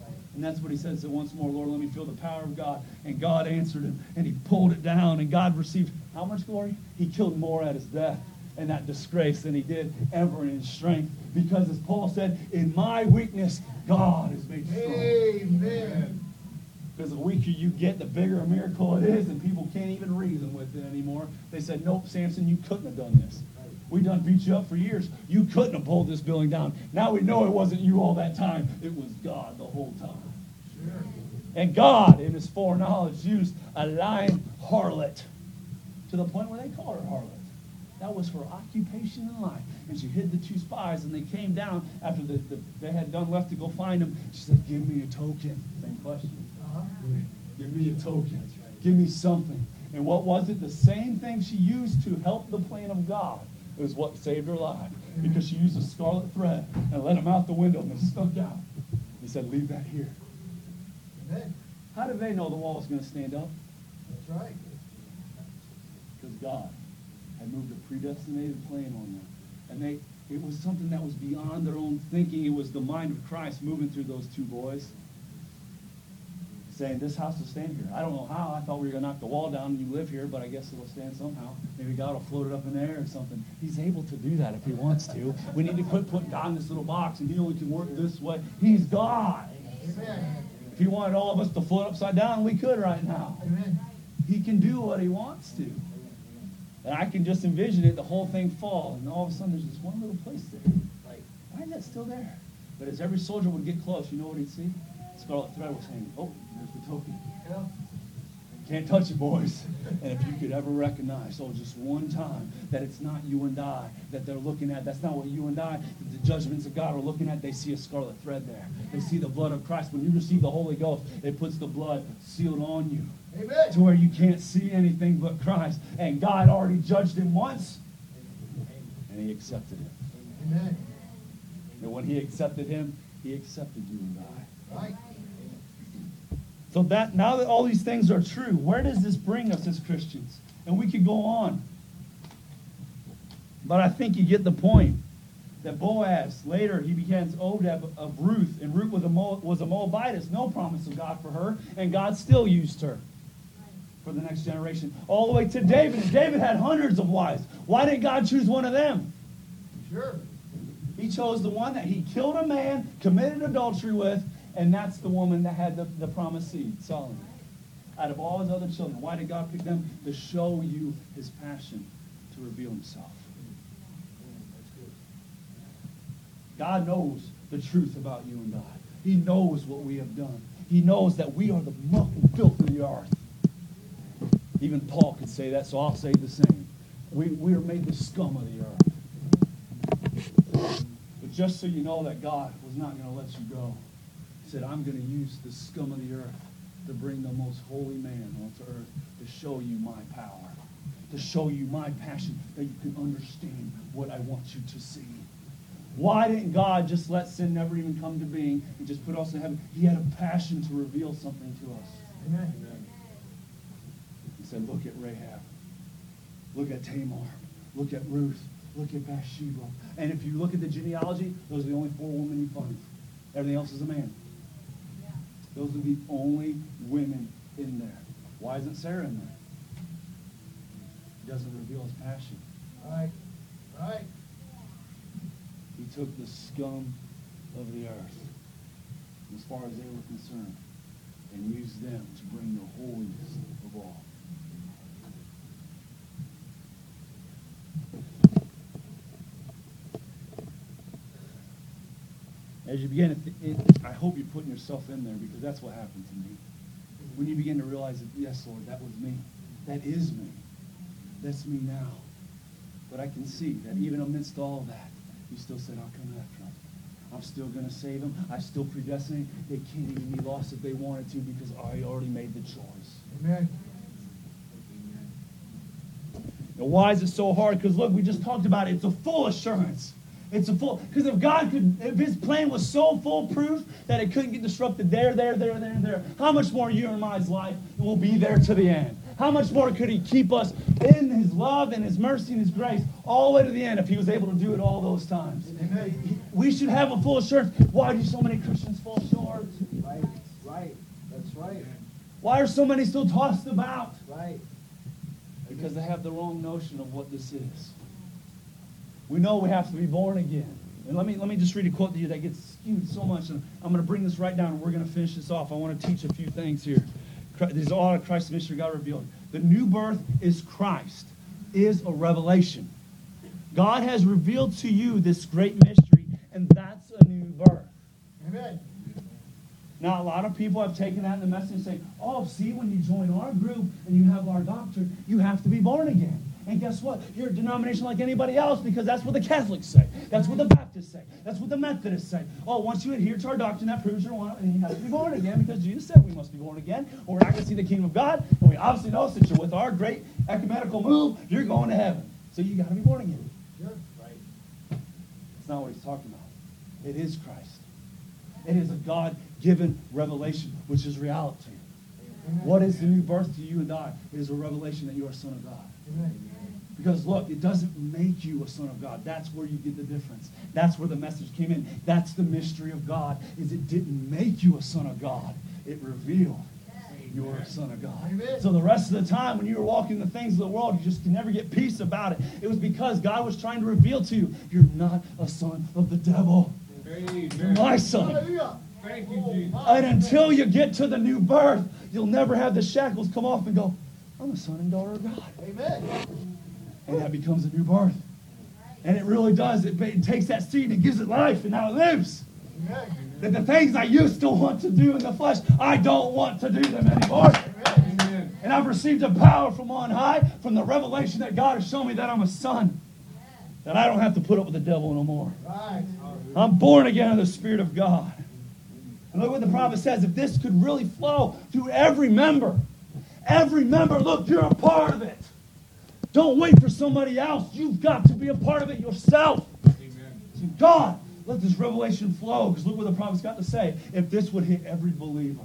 And that's what he said. So once more, Lord, let me feel the power of God. And God answered him, and he pulled it down, and God received how much glory? He killed more at his death and that disgrace than he did ever in his strength. Because as Paul said, in my weakness, God is made strong. Amen. Because the weaker you get, the bigger a miracle it is, and people can't even reason with it anymore. They said, nope, Samson, you couldn't have done this. We done beat you up for years. You couldn't have pulled this building down. Now we know it wasn't you all that time. It was God the whole time. Sure. And God, in his foreknowledge, used a lying harlot to the point where they called her harlot. That was her occupation in life. And she hid the two spies, and they came down after they had done left to go find them. She said, give me a token. Same question. Give me a token. Give me something. And what was it? The same thing she used to help the plan of God is what saved her life. Because she used a scarlet thread and let him out the window, and they snuck out. He said, leave that here. Amen. How did they know the wall was going to stand up? That's right. Because God had moved a predestinated plan on them. And it was something that was beyond their own thinking. It was the mind of Christ moving through those two boys, saying, this house will stand here. I don't know how. I thought we were going to knock the wall down and you live here, but I guess it'll stand somehow. Maybe God will float it up in the air or something. He's able to do that if he wants to. We need to quit putting God in this little box, and he only can work this way. He's God. Amen. If he wanted all of us to float upside down, we could right now. Amen. He can do what he wants to. And I can just envision it, the whole thing fall, and all of a sudden there's this one little place there. Like, why is that still there? But as every soldier would get close, you know what he'd see? Scarlet thread was hanging. Oh, there's the token. Yeah. Can't touch it, boys. And if you could ever recognize, just one time, that it's not you and I that they're looking at. That's not what you and I, the judgments of God, are looking at. They see a scarlet thread there. They see the blood of Christ. When you receive the Holy Ghost, it puts the blood sealed on you. Amen. To where you can't see anything but Christ. And God already judged him once, and he accepted him. Amen. And when he accepted him, he accepted you and I. Right. So that now that all these things are true, where does this bring us as Christians? And we could go on. But I think you get the point. That Boaz, later he becomes Obed of Ruth, and Ruth was a Moabitess, no promise of God for her, and God still used her for the next generation. All the way to David, and David had hundreds of wives. Why didn't God choose one of them? Sure. He chose the one that he killed a man, committed adultery with, and that's the woman that had the promised seed, Solomon. Out of all his other children, why did God pick them? To show you his passion, to reveal himself. God knows the truth about you and I. He knows what we have done. He knows that we are the muck and filth of the earth. Even Paul could say that, so I'll say the same. We are made the scum of the earth. But just so you know that God was not going to let you go. He said, I'm going to use the scum of the earth to bring the most holy man onto earth to show you my power, to show you my passion, that you can understand what I want you to see. Why didn't God just let sin never even come to being and just put us in heaven? He had a passion to reveal something to us. Amen. He said, look at Rahab. Look at Tamar. Look at Ruth. Look at Bathsheba. And if you look at the genealogy, those are the only 4 women you find. Everything else is a man. Those are the only women in there. Why isn't Sarah in there? He doesn't reveal his passion. Right. Right. He took the scum of the earth, as far as they were concerned, and used them to bring the holiest of all. As you begin, I hope you're putting yourself in there, because that's what happened to me. When you begin to realize that, yes, Lord, that was me. That is me. That's me now. But I can see that even amidst all of that, he still said, I'll come after him. I'm still going to save him. I still predestinate. They can't even be lost if they wanted to, because I already made the choice. Amen. Now, why is it so hard? Because, look, we just talked about it. It's a full assurance. It's a full, because if his plan was so foolproof that it couldn't get disrupted there, how much more you and my life will be there to the end? How much more could he keep us in his love and his mercy and his grace all the way to the end if he was able to do it all those times? Amen. We should have a full assurance. Why do so many Christians fall short? Right. Right. Right. That's right. Why are so many still tossed about? Right. Because they have the wrong notion of what this is. We know we have to be born again. And let me just read a quote to you that gets skewed so much. And I'm going to bring this right down, and we're going to finish this off. I want to teach a few things here. These are all of Christ's mystery God revealed. The new birth is Christ, is a revelation. God has revealed to you this great mystery, and that's a new birth. Amen. Now, a lot of people have taken that in the message and say, oh, see, when you join our group and you have our doctrine, you have to be born again. And guess what? You're a denomination like anybody else because that's what the Catholics say. That's what the Baptists say. That's what the Methodists say. Oh, once you adhere to our doctrine, that proves you're one, and you have to be born again because Jesus said we must be born again, or we're not going to see the kingdom of God. And we obviously know since you're with our great ecumenical move, you're going to heaven. So you got to be born again. Sure. Right. That's not what he's talking about. It is Christ. It is a God-given revelation, which is reality. Amen. What is the new birth to you and I? It is a revelation that you are a son of God. Amen. Because look, it doesn't make you a son of God. That's where you get the difference. That's where the message came in. That's the mystery of God, is it didn't make you a son of God. It revealed you are a son of God. Amen. So the rest of the time when you were walking the things of the world, you just could never get peace about it. It was because God was trying to reveal to you, you're not a son of the devil. You're my son. Hallelujah. Thank you, Jesus. And until you get to the new birth, you'll never have the shackles come off and go, I'm a son and daughter of God. Amen. And that becomes a new birth. And it really does. It takes that seed and gives it life, and now it lives. Amen. That the things I used to want to do in the flesh, I don't want to do them anymore. Amen. And I've received a power from on high, from the revelation that God has shown me that I'm a son. That I don't have to put up with the devil no more. Right. I'm born again of the Spirit of God. And look what the prophet says. If this could really flow through every member, look, you're a part of it. Don't wait for somebody else. You've got to be a part of it yourself. Amen. So God, let this revelation flow. Because look what the prophet's got to say. If this would hit every believer.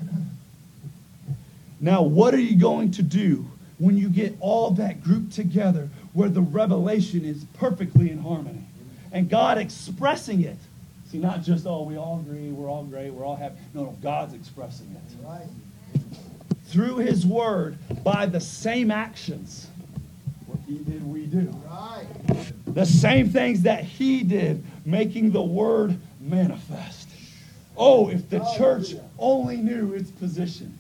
Now, what are you going to do when you get all that group together where the revelation is perfectly in harmony? And God expressing it. See, not just, oh, we all agree, we're all great, we're all happy. No, God's expressing it. Right. Through His Word, by the same actions. What He did, we do. Right. The same things that He did, making the Word manifest. Oh, if the church only knew its position.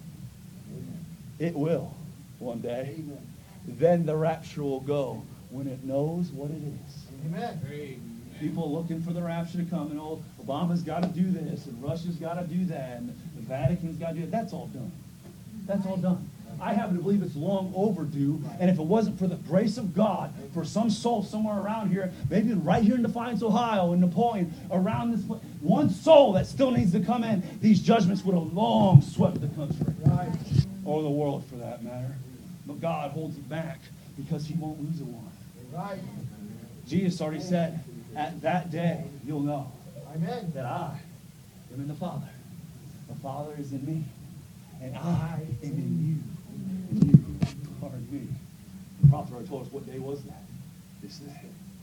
It will one day. Amen. Then the rapture will go when it knows what it is. Amen. Amen. People looking for the rapture to come, and oh, Obama's got to do this, and Russia's got to do that, and the Vatican's got to do it. That's all done. That's all done. I happen to believe it's long overdue, and if it wasn't for the grace of God, for some soul somewhere around here, maybe right here in Defiance, Ohio, in Napoleon, around this one soul that still needs to come in, these judgments would have long swept the country. Right. Or the world, for that matter. But God holds it back because He won't lose a one. Right. Jesus already said, at that day, you'll know Amen. that I am in the Father. The Father is in me. And I am in you. And you are in me. The prophet already told us what day was that. This day.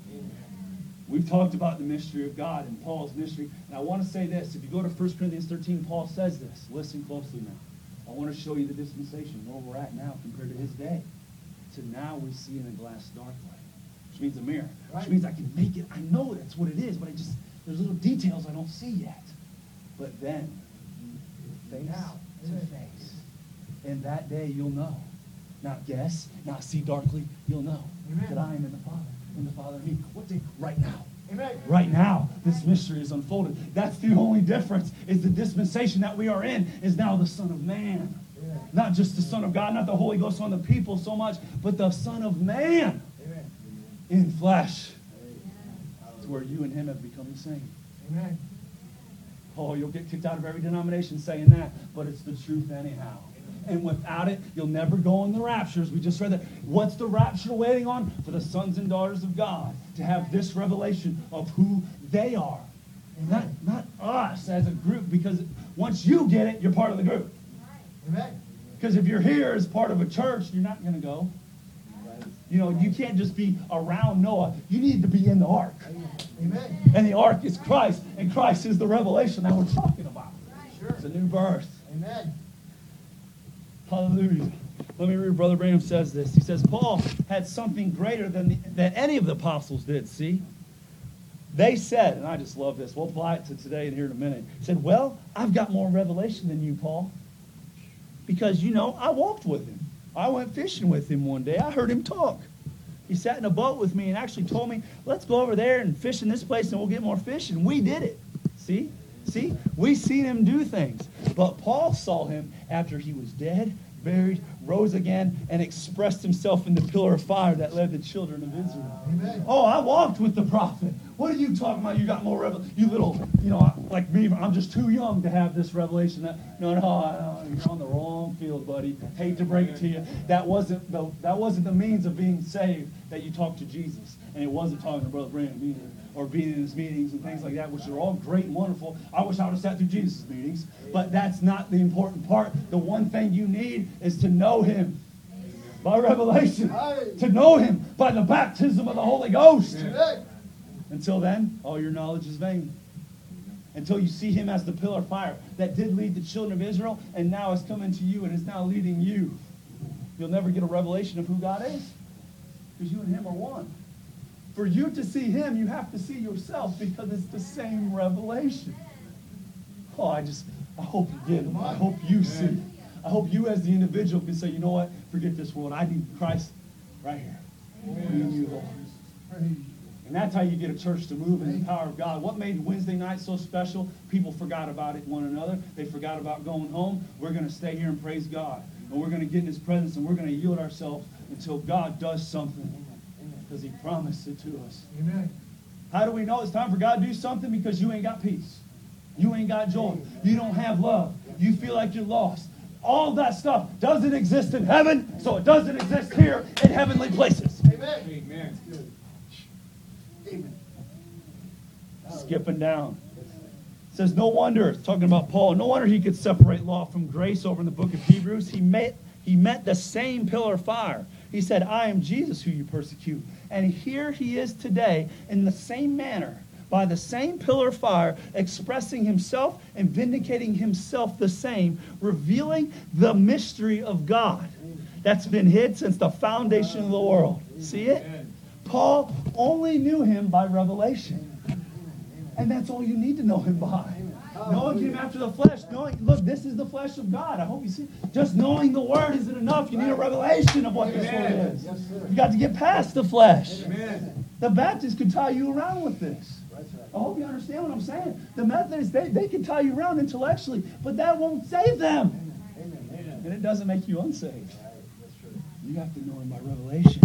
We've talked about the mystery of God and Paul's mystery. And I want to say this. If you go to 1 Corinthians 13, Paul says this. Listen closely now. I want to show you the dispensation, where we're at now compared to his day. So now we see in a glass darkly. Which means a mirror. Which means I can make it. I know that's what it is, but there's little details I don't see yet. But then, face to face. In that day, you'll know. Not guess, not see darkly. You'll know that I am in the Father, and the Father in me. What day? Right now. Amen. Right now, this mystery is unfolded. That's the only difference, is the dispensation that we are in is now the Son of Man. Amen. Not just the Son of God, not the Holy Ghost on the people so much, but the Son of Man Amen. in flesh. It's where you and Him have become the same. Amen. Oh, you'll get kicked out of every denomination saying that, but it's the truth anyhow. And without it, you'll never go in the raptures. We just read that. What's the rapture waiting on? For the sons and daughters of God to have this revelation of who they are. And not us as a group, because once you get it, you're part of the group. Amen. Because if you're here as part of a church, you're not going to go. You know, you can't just be around Noah. You need to be in the ark. Amen. And the ark is Christ, and Christ is the revelation that we're talking about. sure. It's a new birth. Amen. Hallelujah. Let me read. Brother Branham says this. He says, Paul had something greater than any of the apostles did, see? They said, and I just love this. We'll apply it to today and here in a minute. He said, well, I've got more revelation than you, Paul. Because, I walked with him. I went fishing with him one day. I heard him talk. He sat in a boat with me and actually told me, let's go over there and fish in this place and we'll get more fish. And we did it. See? We seen him do things. But Paul saw him after he was dead, buried, rose again, and expressed himself in the pillar of fire that led the children of Israel. Amen. Oh, I walked with the prophet. What are you talking about? You got more revelation. You little, like me, I'm just too young to have this revelation. No, you're on the wrong field, buddy. Hate to break it to you. That wasn't the means of being saved, that you talked to Jesus. And it wasn't talking to Brother Branham either, or being in his meetings and things like that, which are all great and wonderful. I wish I would have sat through Jesus' meetings, but that's not the important part. The one thing you need is to know him by revelation, to know him by the baptism of the Holy Ghost. Amen. Until then, all your knowledge is vain. Until you see him as the pillar of fire that did lead the children of Israel and now is coming to you and is now leading you. You'll never get a revelation of who God is, because you and him are one. For you to see him, you have to see yourself, because it's the same revelation. Oh, I hope you get it. I hope you see it. I hope you as the individual can say, you know what? Forget this world. I need Christ right here. Me and you, Lord. And that's how you get a church to move in the power of God. What made Wednesday night so special? People forgot about it one another. They forgot about going home. We're going to stay here and praise God. And we're going to get in his presence, and we're going to yield ourselves until God does something, because he promised it to us. Amen. How do we know it's time for God to do something? Because you ain't got peace. You ain't got joy. You don't have love. You feel like you're lost. All that stuff doesn't exist in heaven, so it doesn't exist here in heavenly places. Amen. Amen. Amen. Skipping down. It says, no wonder, it's talking about Paul, no wonder he could separate law from grace over in the book of Hebrews. He met the same pillar of fire. He said, I am Jesus who you persecute. And here he is today in the same manner, by the same pillar of fire, expressing himself and vindicating himself the same, revealing the mystery of God that's been hid since the foundation of the world. See it? Paul only knew him by revelation. And that's all you need to know him by. Knowing him after the flesh. Look, this is the flesh of God. I hope you see. Just knowing the word isn't enough. You need a revelation of what this word is. You got to get past the flesh. The Baptists could tie you around with this. I hope you understand what I'm saying. The Methodists, they can tie you around intellectually, but that won't save them. And it doesn't make you unsaved. You have to know him by revelation.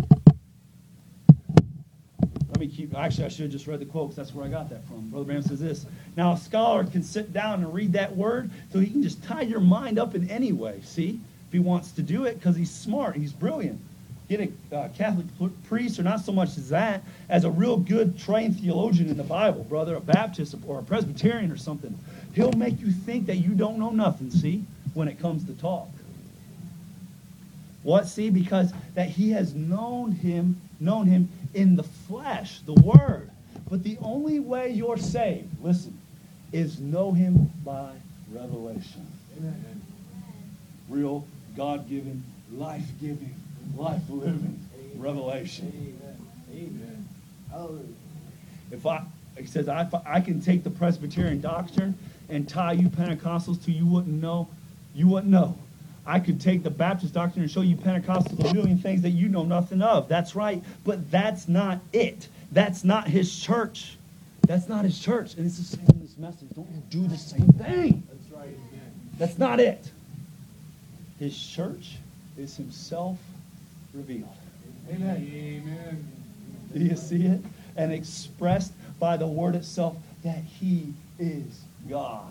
Actually, I should have just read the quote, because that's where I got that from. Brother Branham says this: now, a scholar can sit down and read that word, so he can just tie your mind up in any way, see? If he wants to do it, because he's smart, he's brilliant. Get a Catholic priest, or not so much as that, as a real good trained theologian in the Bible, brother, a Baptist or a Presbyterian or something. He'll make you think that you don't know nothing, see, when it comes to talk. What? See, because that he has known him in the flesh, the Word. But the only way you're saved, listen, is know him by revelation. Amen. Real, God-given, life-giving, life-living revelation. Amen. Hallelujah. It says, I can take the Presbyterian doctrine and tie you Pentecostals till you wouldn't know. I could take the Baptist doctrine and show you Pentecostals a million things that you know nothing of. That's right. But that's not it. That's not his church. That's not his church. And it's the same in this message. Don't you do the same thing. That's right. Amen. That's not it. His church is himself revealed. Amen. Amen. Do you see it? And expressed by the word itself that he is God.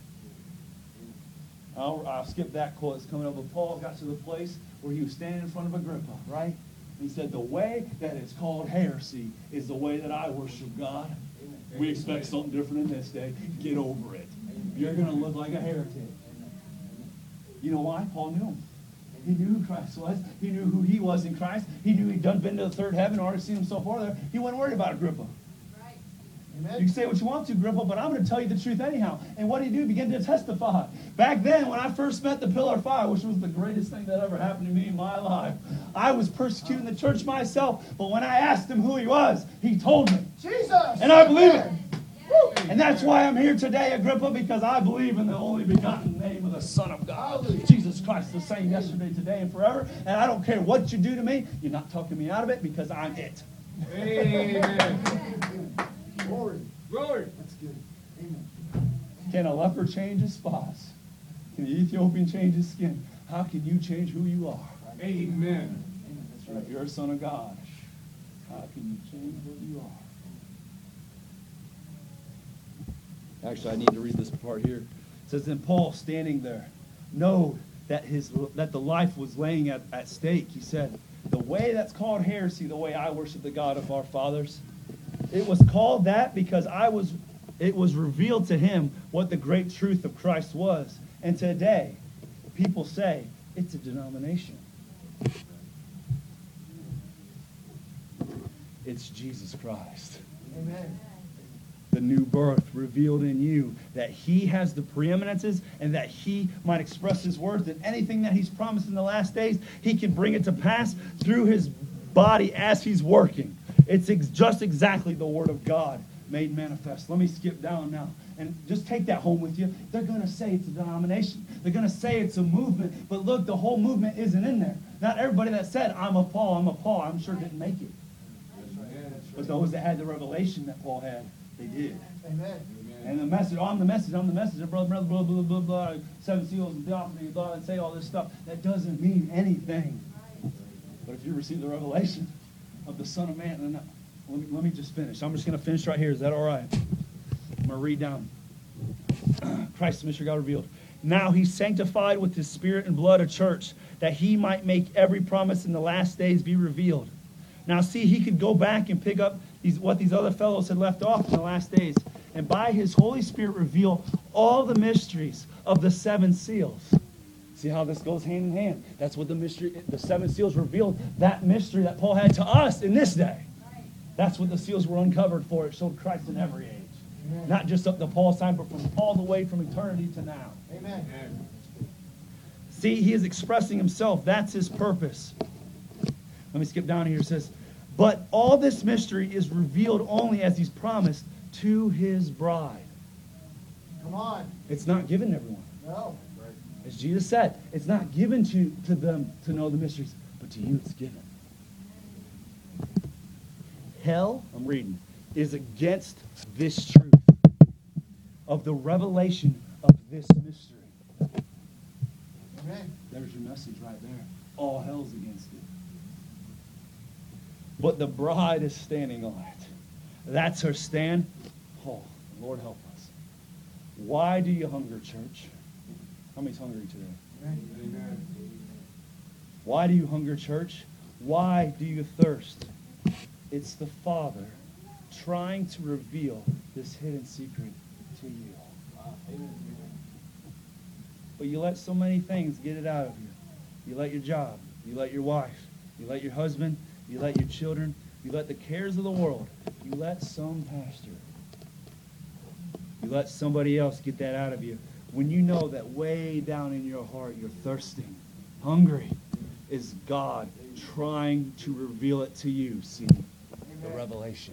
I'll skip that quote. It's coming up. But Paul got to the place where he was standing in front of Agrippa, right? He said, the way that is called heresy is the way that I worship God. We expect something different in this day. Get over it. You're going to look like a heretic. You know why? Paul knew him. He knew who Christ was. He knew who he was in Christ. He knew he'd been to the third heaven, already seen himself over there. He wasn't worried about Agrippa. Amen. You can say what you want to, Grandpa, but I'm going to tell you the truth anyhow. And what did he do? Begin to testify. Back then, when I first met the pillar of fire, which was the greatest thing that ever happened to me in my life, I was persecuting the church myself. But when I asked him who he was, he told me. Jesus. And I believe it. And that's why I'm here today, Agrippa, because I believe in the only begotten name of the Son of God, Hallelujah. Jesus Christ, the same yesterday, today, and forever. And I don't care what you do to me. You're not talking me out of it because I'm it. Amen. Glory. Glory. That's good. Amen. Can a leper change his spots? Can the Ethiopian change his skin? How can you change who you are? Amen. Amen. That's If right. you're a son of God, how can you change who you are? Actually, I need to read this part here. It says, then Paul, standing there, know that the life was laying at stake. He said, the way that's called heresy, the way I worship the God of our fathers, it was called that because it was revealed to him what the great truth of Christ was. And today, people say it's a denomination. It's Jesus Christ. Amen. The new birth revealed in you, that he has the preeminences and that he might express his words, that anything that he's promised in the last days, he can bring it to pass through his body as he's working. It's just exactly the word of God made manifest. Let me skip down now and just take that home with you. They're going to say it's a denomination. They're going to say it's a movement. But look, the whole movement isn't in there. Not everybody that said, I'm a Paul, I'm sure didn't make it. But those that had the revelation that Paul had, they did. Amen. And the message, I'm the messenger, blah, blah, blah, blah, blah, blah, 7 seals and theophany, blah, and say all this stuff. That doesn't mean anything. But if you receive the revelation of the Son of Man, then let me just finish. I'm just going to finish right here. Is that all right? I'm going to read down. Christ, the mystery God revealed. Now he sanctified with his spirit and blood a church, that he might make every promise in the last days be revealed. Now see, he could go back and pick up what these other fellows had left off in the last days, and by his Holy Spirit reveal all the mysteries of the 7 seals. See how this goes hand in hand? That's what the 7 seals revealed, that mystery that Paul had to us in this day. That's what the seals were uncovered for. It showed Christ in every age. Amen. Not just up to Paul's time, but from all the way from eternity to now. Amen. See, he is expressing himself. That's his purpose. Let me skip down here. It says, but all this mystery is revealed only as he's promised to his bride. Come on. It's not given to everyone. No. As Jesus said, it's not given to them to know the mysteries, but to you it's given. Hell, I'm reading, is against this truth of the revelation of this mystery. Amen. There's your message right there. All hell's against it. But the bride is standing on it. That's her stand. Oh, Lord help us. Why do you hunger, church? How many's hungry today? Amen. Why do you hunger, church? Why do you thirst? It's the Father trying to reveal this hidden secret to you. But you let so many things get it out of you. You let your job. You let your wife. You let your husband. You let your children. You let the cares of the world. You let some pastor. You let somebody else get that out of you. When you know that way down in your heart you're thirsting, hungry, is God trying to reveal it to you. See, the revelation.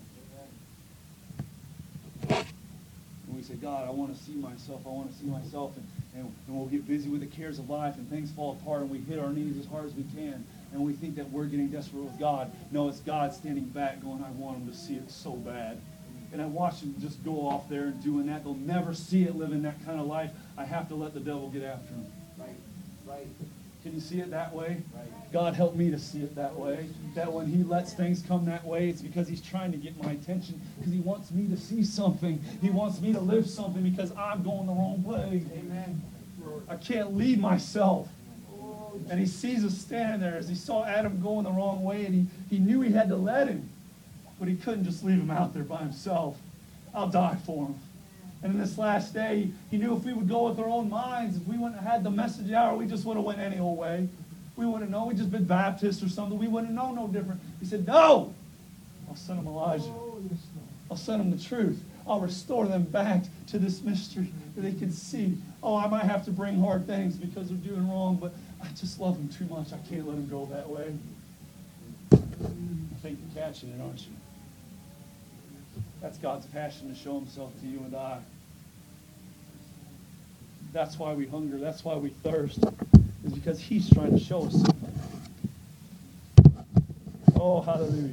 When we say, God, I want to see myself, and we'll get busy with the cares of life, and things fall apart, and we hit our knees as hard as we can, and we think that we're getting desperate with God. No, it's God standing back going, I want them to see it so bad. And I watch them just go off there and doing that. They'll never see it living that kind of life. I have to let the devil get after them. Right. Can you see it that way? Right. God help me to see it that way. That when he lets things come that way, it's because he's trying to get my attention, because he wants me to see something. He wants me to live something because I'm going the wrong way. Amen. I can't lead myself. And he sees us standing there as he saw Adam going the wrong way, and he knew he had to let him. But he couldn't just leave him out there by himself. I'll die for him. And in this last day, he knew if we would go with our own minds, if we wouldn't have had the message hour, we just would have went any old way. We wouldn't know. We'd just been Baptist or something. We wouldn't know no different. He said, no! I'll send him Elijah. Oh, yes, I'll send them the truth. I'll restore them back to this mystery where they can see, oh, I might have to bring hard things because they're doing wrong, but I just love them too much. I can't let them go that way. I think you're catching it, aren't you? That's God's passion to show himself to you and I. That's why we hunger. That's why we thirst. Is because he's trying to show us something. Oh, hallelujah.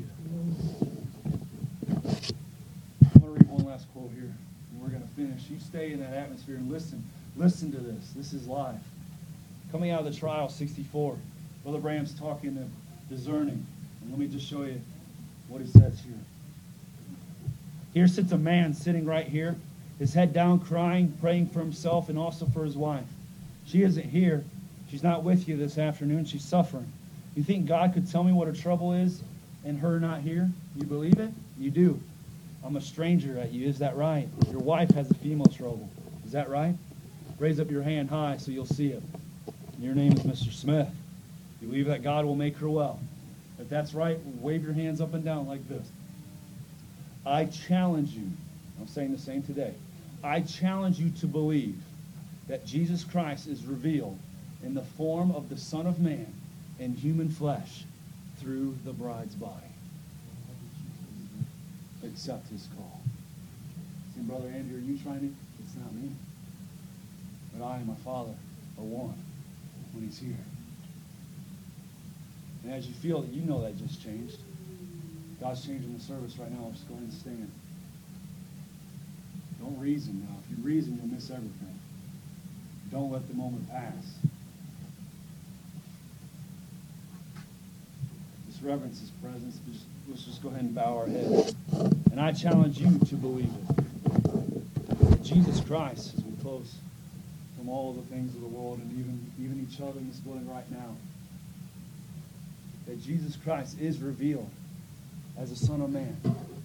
I'm going to read one last quote here, and we're going to finish. You stay in that atmosphere and listen. Listen to this. This is life. Coming out of the trial, 64, Brother Branham's talking to discerning. And let me just show you what he says here. Here sits a man sitting right here, his head down, crying, praying for himself and also for his wife. She isn't here. She's not with you this afternoon. She's suffering. You think God could tell me what her trouble is and her not here? You believe it? You do. I'm a stranger at you. Is that right? Your wife has a female trouble. Is that right? Raise up your hand high so you'll see it. Your name is Mr. Smith. You believe that God will make her well? If that's right, wave your hands up and down like this. I challenge you. I'm saying the same today. I challenge you to believe that Jesus Christ is revealed in the form of the Son of Man in human flesh through the bride's body. Accept his call. See, Brother Andrew, are you trying to? It's not me. But I and my Father are one when he's here. And as you feel that, you know that just changed. God's changing the service right now. Just go ahead and stand. Don't reason now. If you reason, you'll miss everything. Don't let the moment pass. Just reverence his presence. Let's just go ahead and bow our heads. And I challenge you to believe it. That Jesus Christ, as we close from all the things of the world and even each other in this building right now, that Jesus Christ is revealed as the Son of Man.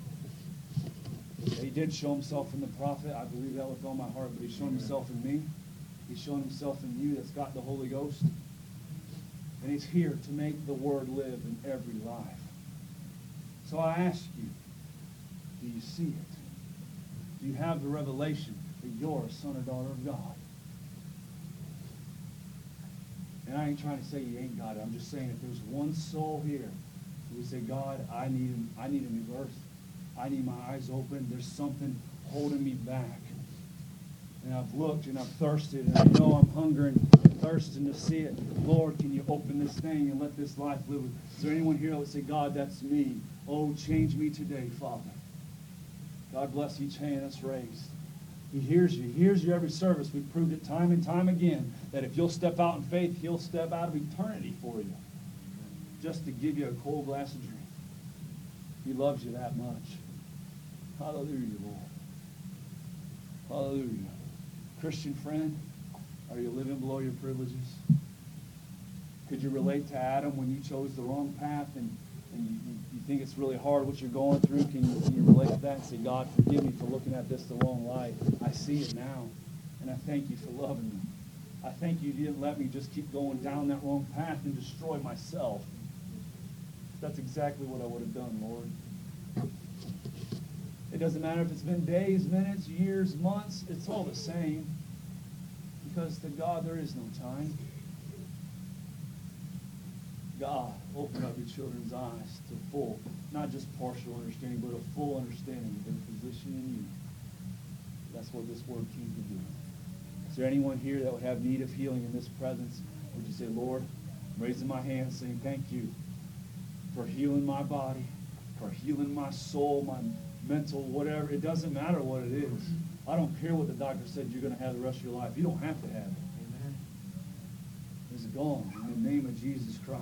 He did show himself in the prophet. I believe that with all my heart. But he's shown himself in me. He's shown himself in you that's got the Holy Ghost. And he's here to make the Word live in every life. So I ask you, do you see it? Do you have the revelation that you're a son or daughter of God? And I ain't trying to say you ain't got it. I'm just saying if there's one soul here who would say, God, I need a new birth. I need my eyes open. There's something holding me back. And I've looked and I've thirsted and I know I'm hungering and thirsting to see it. Lord, can you open this thing and let this life live? Is there anyone here that would say, God, that's me. Oh, change me today, Father. God bless each hand that's raised. He hears you. He hears you every service. We've proved it time and time again that if you'll step out in faith, he'll step out of eternity for you just to give you a cold glass of drink. He loves you that much. Hallelujah, Lord. Hallelujah. Christian friend, are you living below your privileges? Could you relate to Adam when you chose the wrong path and you think it's really hard what you're going through? Can you relate to that and say, God, forgive me for looking at this the wrong light. I see it now, and I thank you for loving me. I thank you didn't let me just keep going down that wrong path and destroy myself. That's exactly what I would have done, Lord. It doesn't matter if it's been days, minutes, years, months. It's all the same. Because to God, there is no time. God, open up your children's eyes to full, not just partial understanding, but a full understanding of their position in you. That's what this word came to do. Is there anyone here that would have need of healing in this presence? Would you say, Lord, I'm raising my hand saying thank you for healing my body, for healing my soul, my mental, whatever. It doesn't matter what it is. I don't care what the doctor said you're going to have the rest of your life. You don't have to have it. Amen. It's gone in the name of Jesus Christ.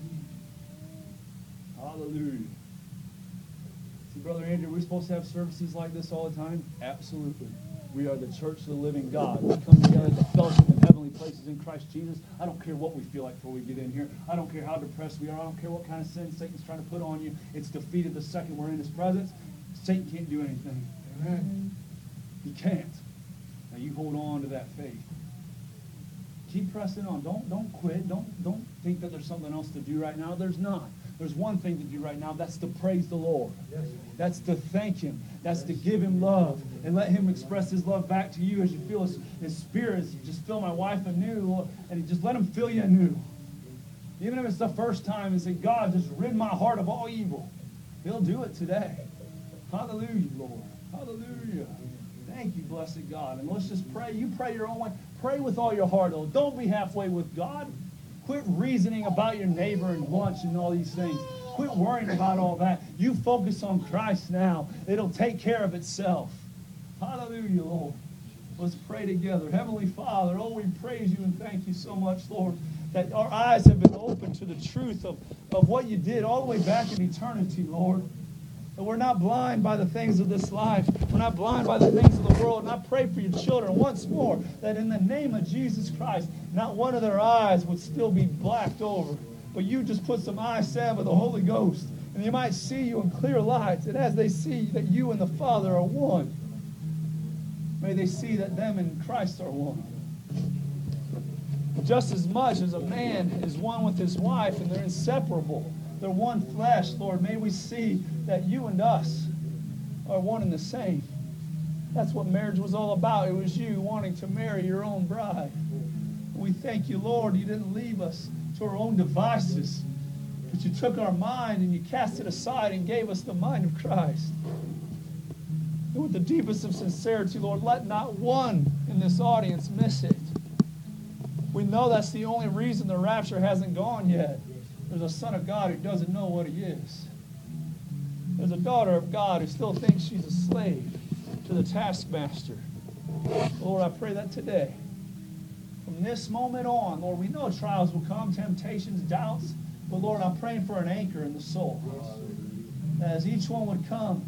Hallelujah. See, Brother Andrew, we're supposed to have services like this all the time? Absolutely. We are the church of the living God. We come together to fellowship in heavenly places in Christ Jesus. I don't care what we feel like before we get in here. I don't care how depressed we are. I don't care what kind of sin Satan's trying to put on you. It's defeated the second we're in his presence. Satan can't do anything. Amen. He can't. Now you hold on to that faith. Keep pressing on. Don't quit. Don't think that there's something else to do right now. There's not. There's one thing to do right now. That's to praise the Lord. That's to thank Him. That's to give Him love and let Him express His love back to you as you feel His Spirit. As you just feel my wife anew, Lord, and you just let Him fill you anew. Even if it's the first time, and say, God, just rid my heart of all evil. He'll do it today. Hallelujah, Lord. Hallelujah. Thank you, blessed God. And let's just pray. You pray your own way. Pray with all your heart, though. Don't be halfway with God. Quit reasoning about your neighbor and lunch and all these things. Quit worrying about all that. You focus on Christ now. It'll take care of itself. Hallelujah, Lord. Let's pray together. Heavenly Father, oh, we praise you and thank you so much, Lord, that our eyes have been opened to the truth of what you did all the way back in eternity, Lord. That we're not blind by the things of this life. We're not blind by the things of the world. And I pray for your children once more that in the name of Jesus Christ, not one of their eyes would still be blacked over. But you just put some eye salve of the Holy Ghost. And they might see you in clear light. And as they see that you and the Father are one, may they see that them and Christ are one. Just as much as a man is one with his wife and they're inseparable, they're one flesh, Lord, may we see that you and us are one and the same. That's what marriage was all about. It was you wanting to marry your own bride. We thank you, Lord, you didn't leave us to our own devices, but you took our mind and you cast it aside and gave us the mind of Christ. And with the deepest of sincerity, Lord, let not one in this audience miss it. We know that's the only reason the rapture hasn't gone yet. There's a son of God who doesn't know what he is. There's a daughter of God who still thinks she's a slave to the taskmaster. Lord, I pray that today, from this moment on, Lord, we know trials will come, temptations, doubts, but Lord, I'm praying for an anchor in the soul. As each one would come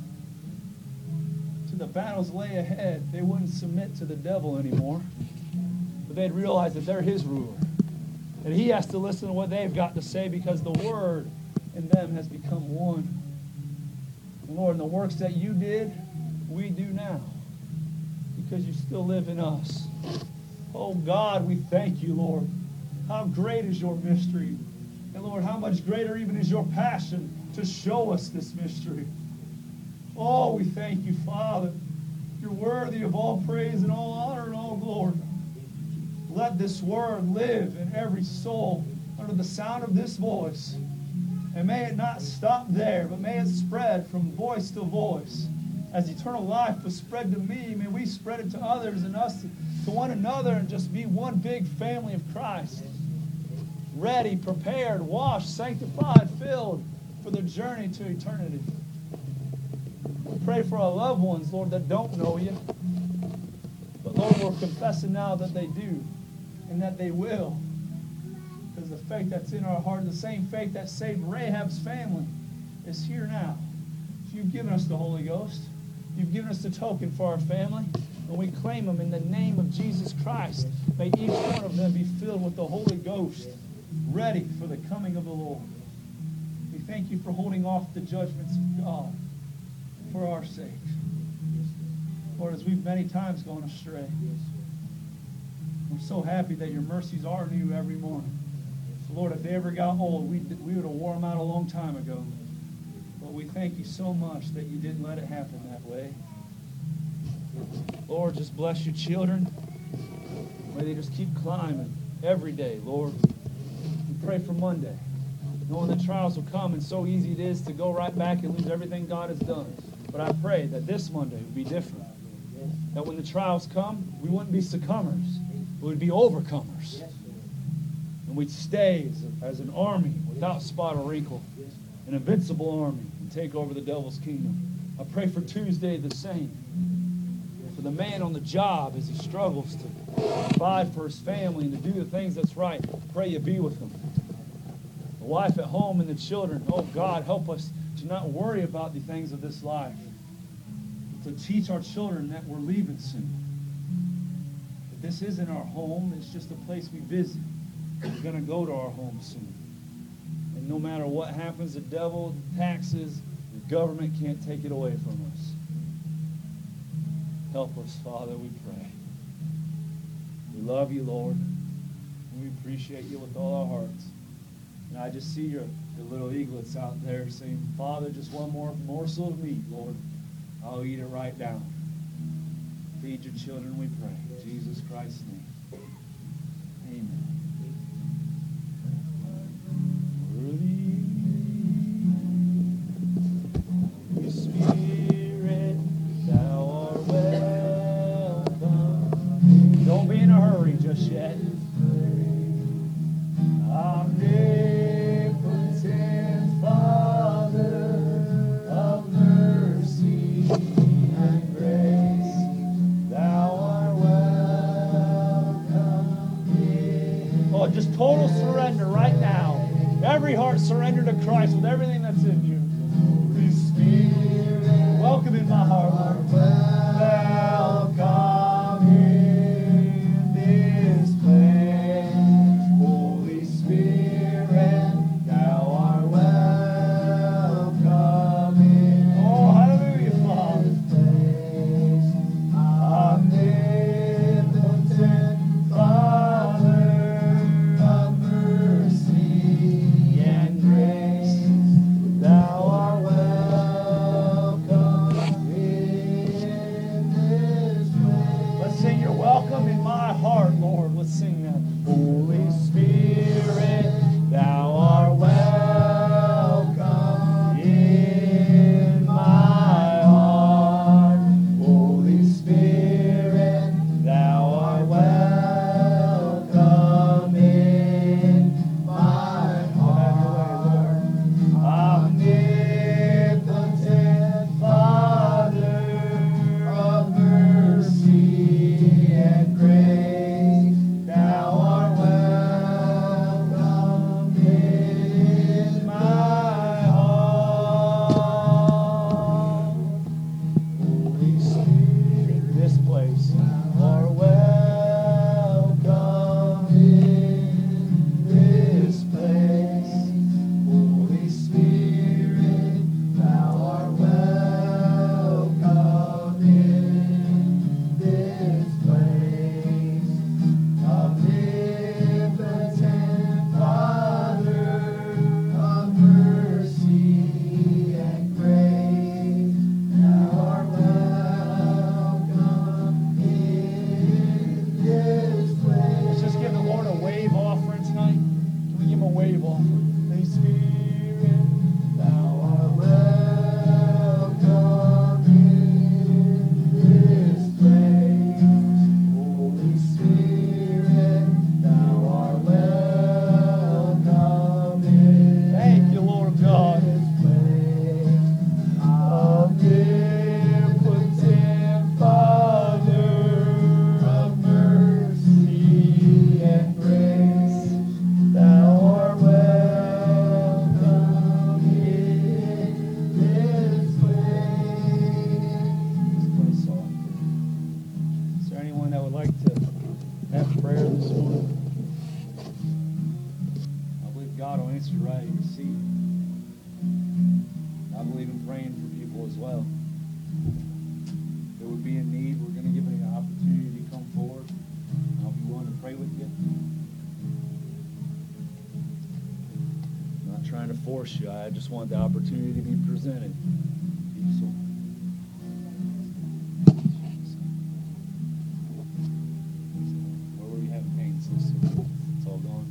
to the battles lay ahead, they wouldn't submit to the devil anymore, but they'd realize that they're his ruler. And he has to listen to what they've got to say because the word in them has become one. And Lord, in the works that you did, we do now because you still live in us. Oh God, we thank you, Lord. How great is your mystery. And Lord, how much greater even is your passion to show us this mystery. Oh, we thank you, Father. You're worthy of all praise and all honor and all glory. Let this word live in every soul under the sound of this voice. And may it not stop there, but may it spread from voice to voice. As eternal life was spread to me, may we spread it to others and us to one another and just be one big family of Christ. Ready, prepared, washed, sanctified, filled for the journey to eternity. We pray for our loved ones, Lord, that don't know you. But Lord, we're confessing now that they do. And that they will. Because the faith that's in our heart, the same faith that saved Rahab's family, is here now. So you've given us the Holy Ghost. You've given us the token for our family. And we claim them in the name of Jesus Christ. May each one of them be filled with the Holy Ghost, ready for the coming of the Lord. We thank you for holding off the judgments of God for our sake. Lord, as we've many times gone astray, we're so happy that your mercies are new every morning. So Lord, if they ever got old, we would have wore them out a long time ago. But we thank you so much that you didn't let it happen that way. Lord, just bless your children. May they just keep climbing every day, Lord. We pray for Monday, knowing that trials will come and so easy it is to go right back and lose everything God has done. But I pray that this Monday would be different. That when the trials come, we wouldn't be succumbers. We would be overcomers. And we'd stay as an army without spot or wrinkle, an invincible army, and take over the devil's kingdom. I pray for Tuesday the same. For the man on the job as he struggles to provide for his family and to do the things that's right, I pray you be with him. The wife at home and the children, oh God, help us to not worry about the things of this life. To teach our children that we're leaving soon. This isn't our home. It's just a place we visit. We're going to go to our home soon. And no matter what happens, the devil, taxes, the government can't take it away from us. Help us, Father, we pray. We love you, Lord. And we appreciate you with all our hearts. And I just see your little eaglets out there saying, Father, just one more morsel of meat, Lord. I'll eat it right down. Feed your children, we pray. In Jesus Christ's name. Amen. Holy Spirit, thou art welcome. Don't be in a hurry just yet. Omnipotent Father of mercy and grace, thou art welcome in. Oh, just total surrender right now. Every heart surrender to Christ with everything that's in you. Holy Spirit, welcome in my heart, Lord. Welcome in this place. Holy Spirit, thou art welcome in. Oh, hallelujah, Father. Omnipotent Father of mercy and grace, thou art welcome in this place. Let's sing You're welcome in my heart, Lord. Let's sing that. Holy Spirit, thou art welcome in my heart. Holy Spirit, thou art welcome in my heart. Omnipotent Father of mercy and grace, thou art welcome in my heart. Holy Spirit, this place, thou art welcome in this place. Holy Spirit, thou art welcome in this place. Omnipotent Father of mercy and grace, thou art welcome in this place. Let's just give the Lord a wave offering tonight. Can we give him a wave offering? Holy Spirit, thou art welcome in this place. Holy Spirit, thou art welcome in. Thank you, Lord God. This place. Omnipotent Father of mercy and grace, thou art welcome in this place. Is there anyone that would like to have prayer this morning? I believe God will answer right at your seat. I believe in praying for people as well. If there would be a need, we're going to give you an opportunity to come forward. I'll be willing to pray with you. I'm not trying to force you. I just want the opportunity to be presented. So, where were you having pain, sister? It's all gone.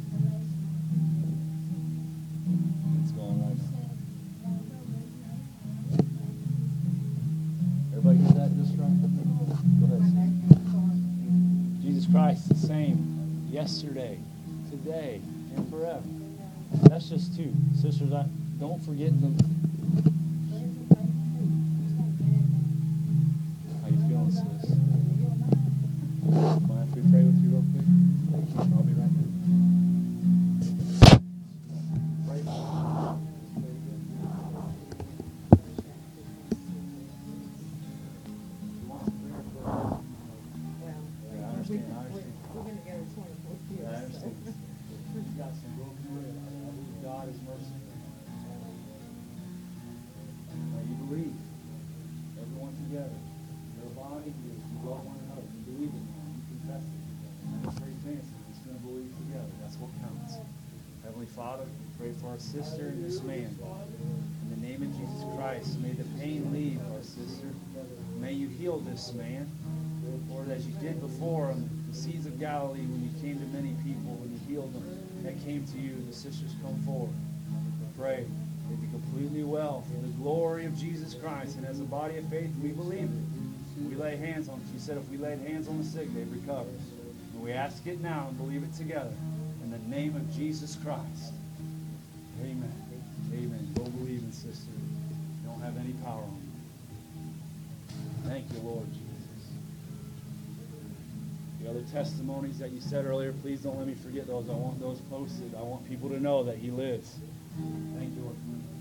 It's gone right now. Everybody get that just right? Go ahead. Jesus Christ the same yesterday, today, and forever. That's just two. Sisters, don't forget them. How you feeling, sis? Mind if we pray with you real quick? I'll be right here. Pray. I understand. We're going to go 24 years. I understand. You've got some broken ribs. I believe God is merciful. Father, pray for our sister and this man. In the name of Jesus Christ, may the pain leave our sister. May you heal this man. Lord, as you did before on the Seas of Galilee, when you came to many people, when you healed them, that came to you, the sisters come forward. We pray they be completely well for the glory of Jesus Christ. And as a body of faith, we believe it. We lay hands on, you said if we laid hands on the sick, they'd recover. And we ask it now and believe it together. In the name of Jesus Christ. Amen. Amen. Go believe in, sister. You don't have any power on you. Thank you, Lord Jesus. The other testimonies that you said earlier, please don't let me forget those. I want those posted. I want people to know that he lives. Thank you, Lord.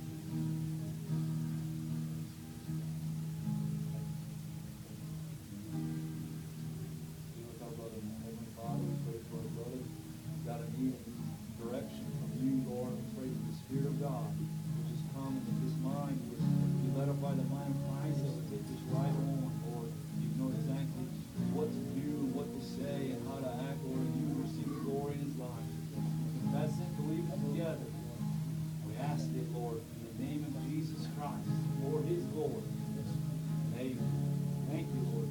With our brother, Heavenly Father, we pray for our brother. He's got a need direction from you, Lord. We pray for the Spirit of God, which is come into his mind, which be led up by the mind of Christ, that will take this right on, Lord. You know exactly what to do, what to say, and how to act, Lord, and you receive the glory in his life. Confess it, believe it together. We ask it, Lord, in the name of Jesus Christ, for his glory. Amen. Thank you, Lord.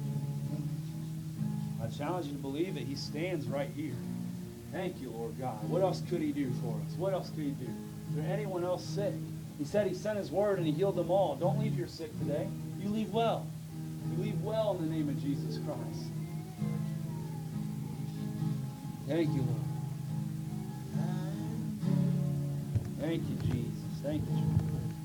I challenge you to believe that he stands right here. Thank you, Lord God. What else could he do for us? What else could he do? Is there anyone else sick? He said he sent his word and he healed them all. Don't leave here sick today. You leave well. You leave well in the name of Jesus Christ. Thank you, Lord. Thank you, Jesus. Thank you, Jesus.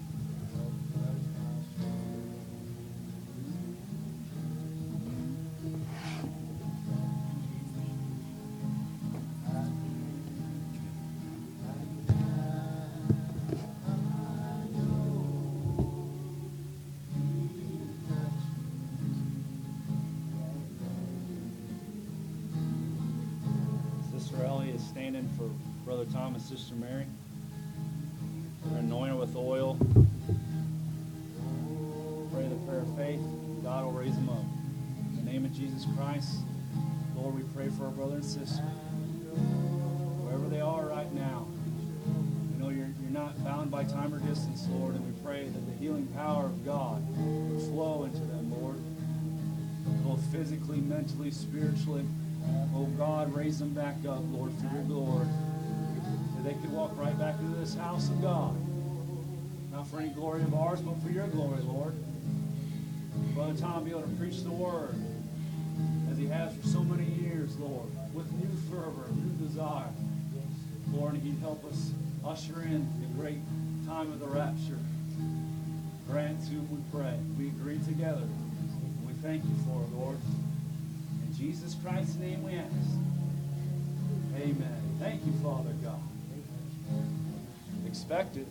Sister Ellie is standing for Brother Tom and Sister Mary. We're anointed with oil. Pray the prayer of faith. God will raise them up. In the name of Jesus Christ, Lord, we pray for our brother and sister. Wherever they are right now, we know you're not bound by time or distance, Lord, and we pray that the healing power of God will flow into them, Lord, both physically, mentally, spiritually. Oh God, raise them back up, Lord, for your glory. So they could walk right back into this house of God. Not for any glory of ours, but for your glory, Lord. Brother Tom be able to preach the word as he has for so many years, Lord, with new fervor, new desire. Lord, and he'd help us usher in the great time of the rapture. Grant to whom we pray. We agree together. And we thank you for it, Lord. In Jesus Christ's name we ask. Amen. Thank you, Father God. Expect it.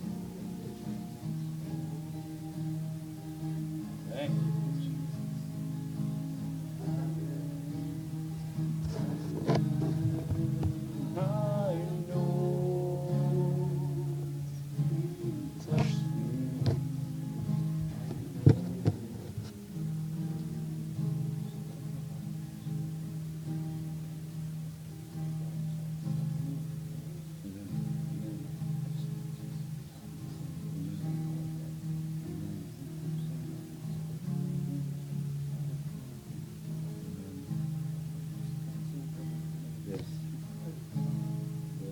Thank you, Jesus. I know touch me. Yes. Yes.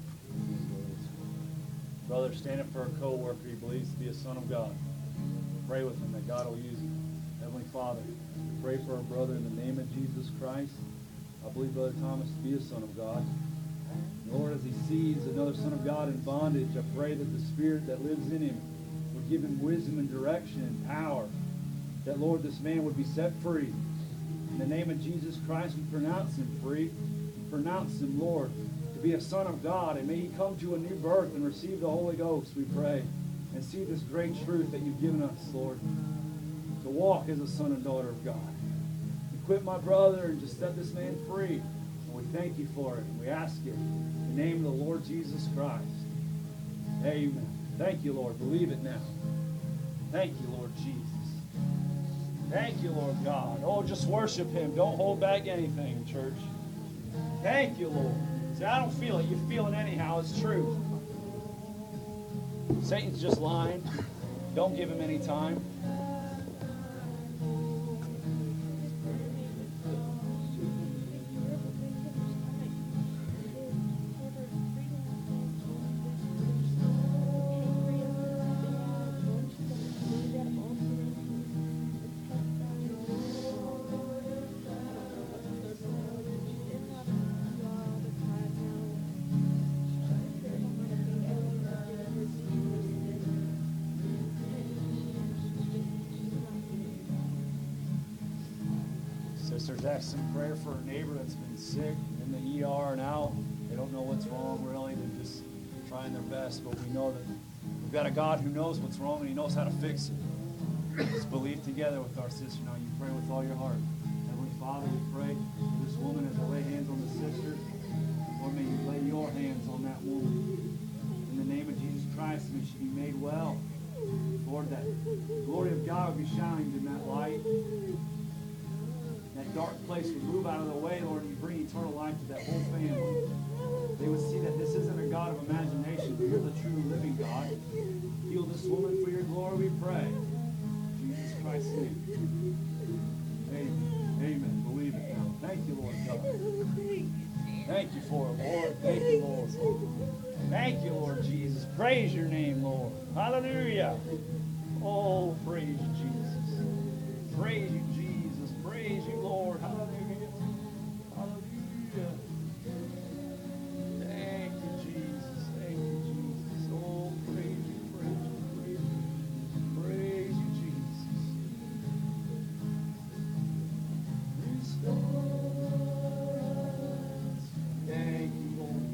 Brother, standing for a co-worker he believes to be a son of God. Pray with him that God will use him. Heavenly Father, we pray for our brother in the name of Jesus Christ. I believe Brother Thomas to be a son of God. Lord, as he sees another son of God in bondage, I pray that the Spirit that lives in him would give him wisdom and direction and power. That, Lord, this man would be set free. In the name of Jesus Christ, we pronounce him free. We pronounce him, Lord, to be a son of God. And may he come to a new birth and receive the Holy Ghost, we pray. And see this great truth that you've given us, Lord, to walk as a son and daughter of God. Equip my brother and just set this man free. And we thank you for it. And we ask it in the name of the Lord Jesus Christ. Amen. Thank you, Lord. Believe it now. Thank you, Lord Jesus. Thank you, Lord God. Oh, just worship him. Don't hold back anything, church. Thank you, Lord. See, I don't feel it. You feel it anyhow. It's true. Satan's just lying. Don't give him any time. Sister's asking prayer for a neighbor that's been sick in the ER and out. They don't know what's wrong really. They're just trying their best, but we know that we've got a God who knows what's wrong and He knows how to fix it. Let's believe together with our sister. Now you pray with all your heart. Heavenly Father, we pray for this woman as I lay hands on the sister. Lord, may you lay your hands on that woman. In the name of Jesus Christ, may she be made well. Lord, that glory of God would be shining in that light. That dark place would move out of the way, Lord, and you bring eternal life to that whole family. They would see that this isn't a God of imagination, but you're the true living God. Heal this woman for your glory, we pray. In Jesus Christ's name. Amen. Amen. Believe it now. Thank you, Lord God. Thank you for it, Lord. Thank you, Lord. Thank you, Lord Jesus. Praise your name, Lord. Hallelujah. Oh, praise you, Jesus. Praise you, Jesus. Praise you, Lord. Hallelujah. Hallelujah. Thank you, Jesus. Thank you, Jesus. Oh, praise you, praise you, praise you. Praise you, Jesus. Restore us. Thank you, Lord.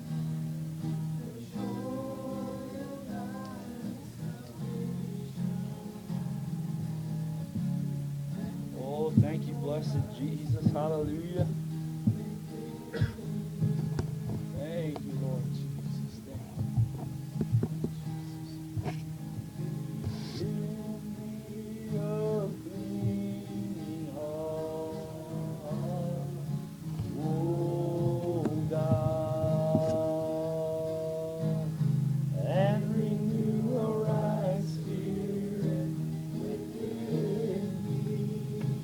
Oh, thank you, blessed Jesus. Hallelujah. Thank you, Lord Jesus. Thank you. Give me a clean heart, oh God, and renew a right spirit within me.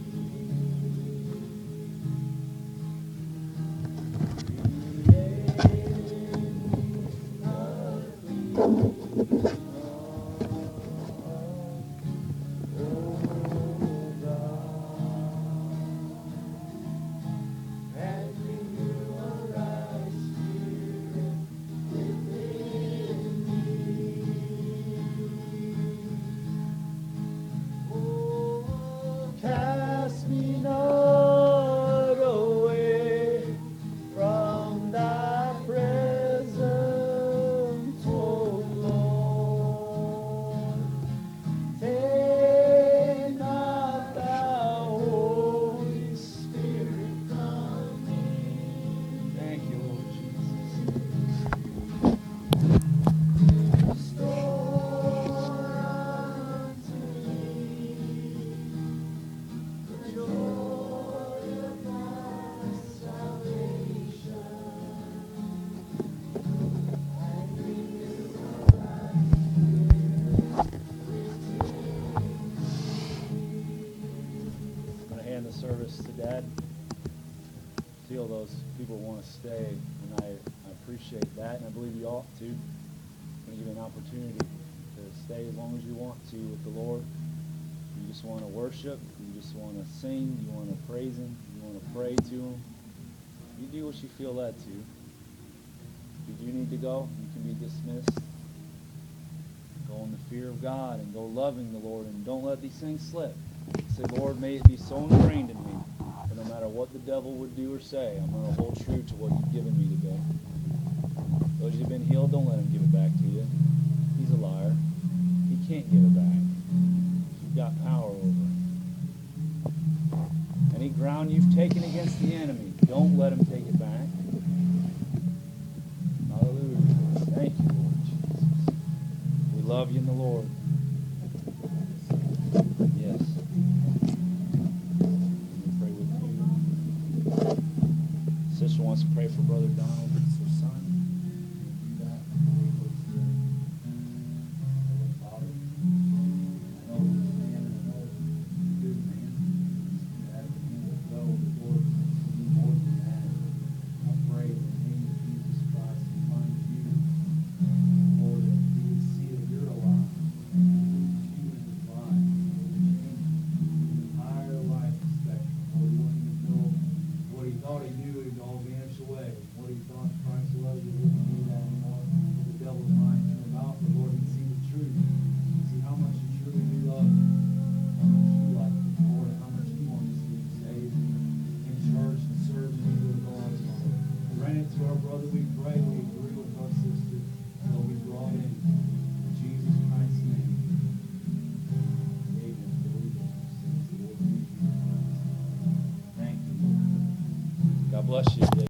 Cast me not away from thy presence, O Lord. Take not thou Holy Spirit from me. Thank you, Lord Jesus. Restore unto me the joy of thy salvation, and renew a right I'm going to hand the service to Dad. Feel those people want to stay, and I appreciate that, and I believe you ought to. I'm going to give you an opportunity to stay as long as you want to with the Lord. You just want to worship, you just want to sing, you want to praise Him, you want to pray to Him. You do what you feel led to. If you do need to go, you can be dismissed. Go in the fear of God and go loving the Lord, and don't let these things slip. Say, Lord, may it be so ingrained in me that no matter what the devil would do or say, I'm going to hold true to what you've given me today. Those who've been healed, don't let him give it back to you. He's a liar. He can't give it back. You've got power over him. Any ground you've taken against the enemy, don't let him take it back. Hallelujah. Thank you, Lord Jesus. We love you in the Lord. Yes. Let me pray with you. Sister wants to pray for Brother Donald. It's her son. Do that. God bless you today.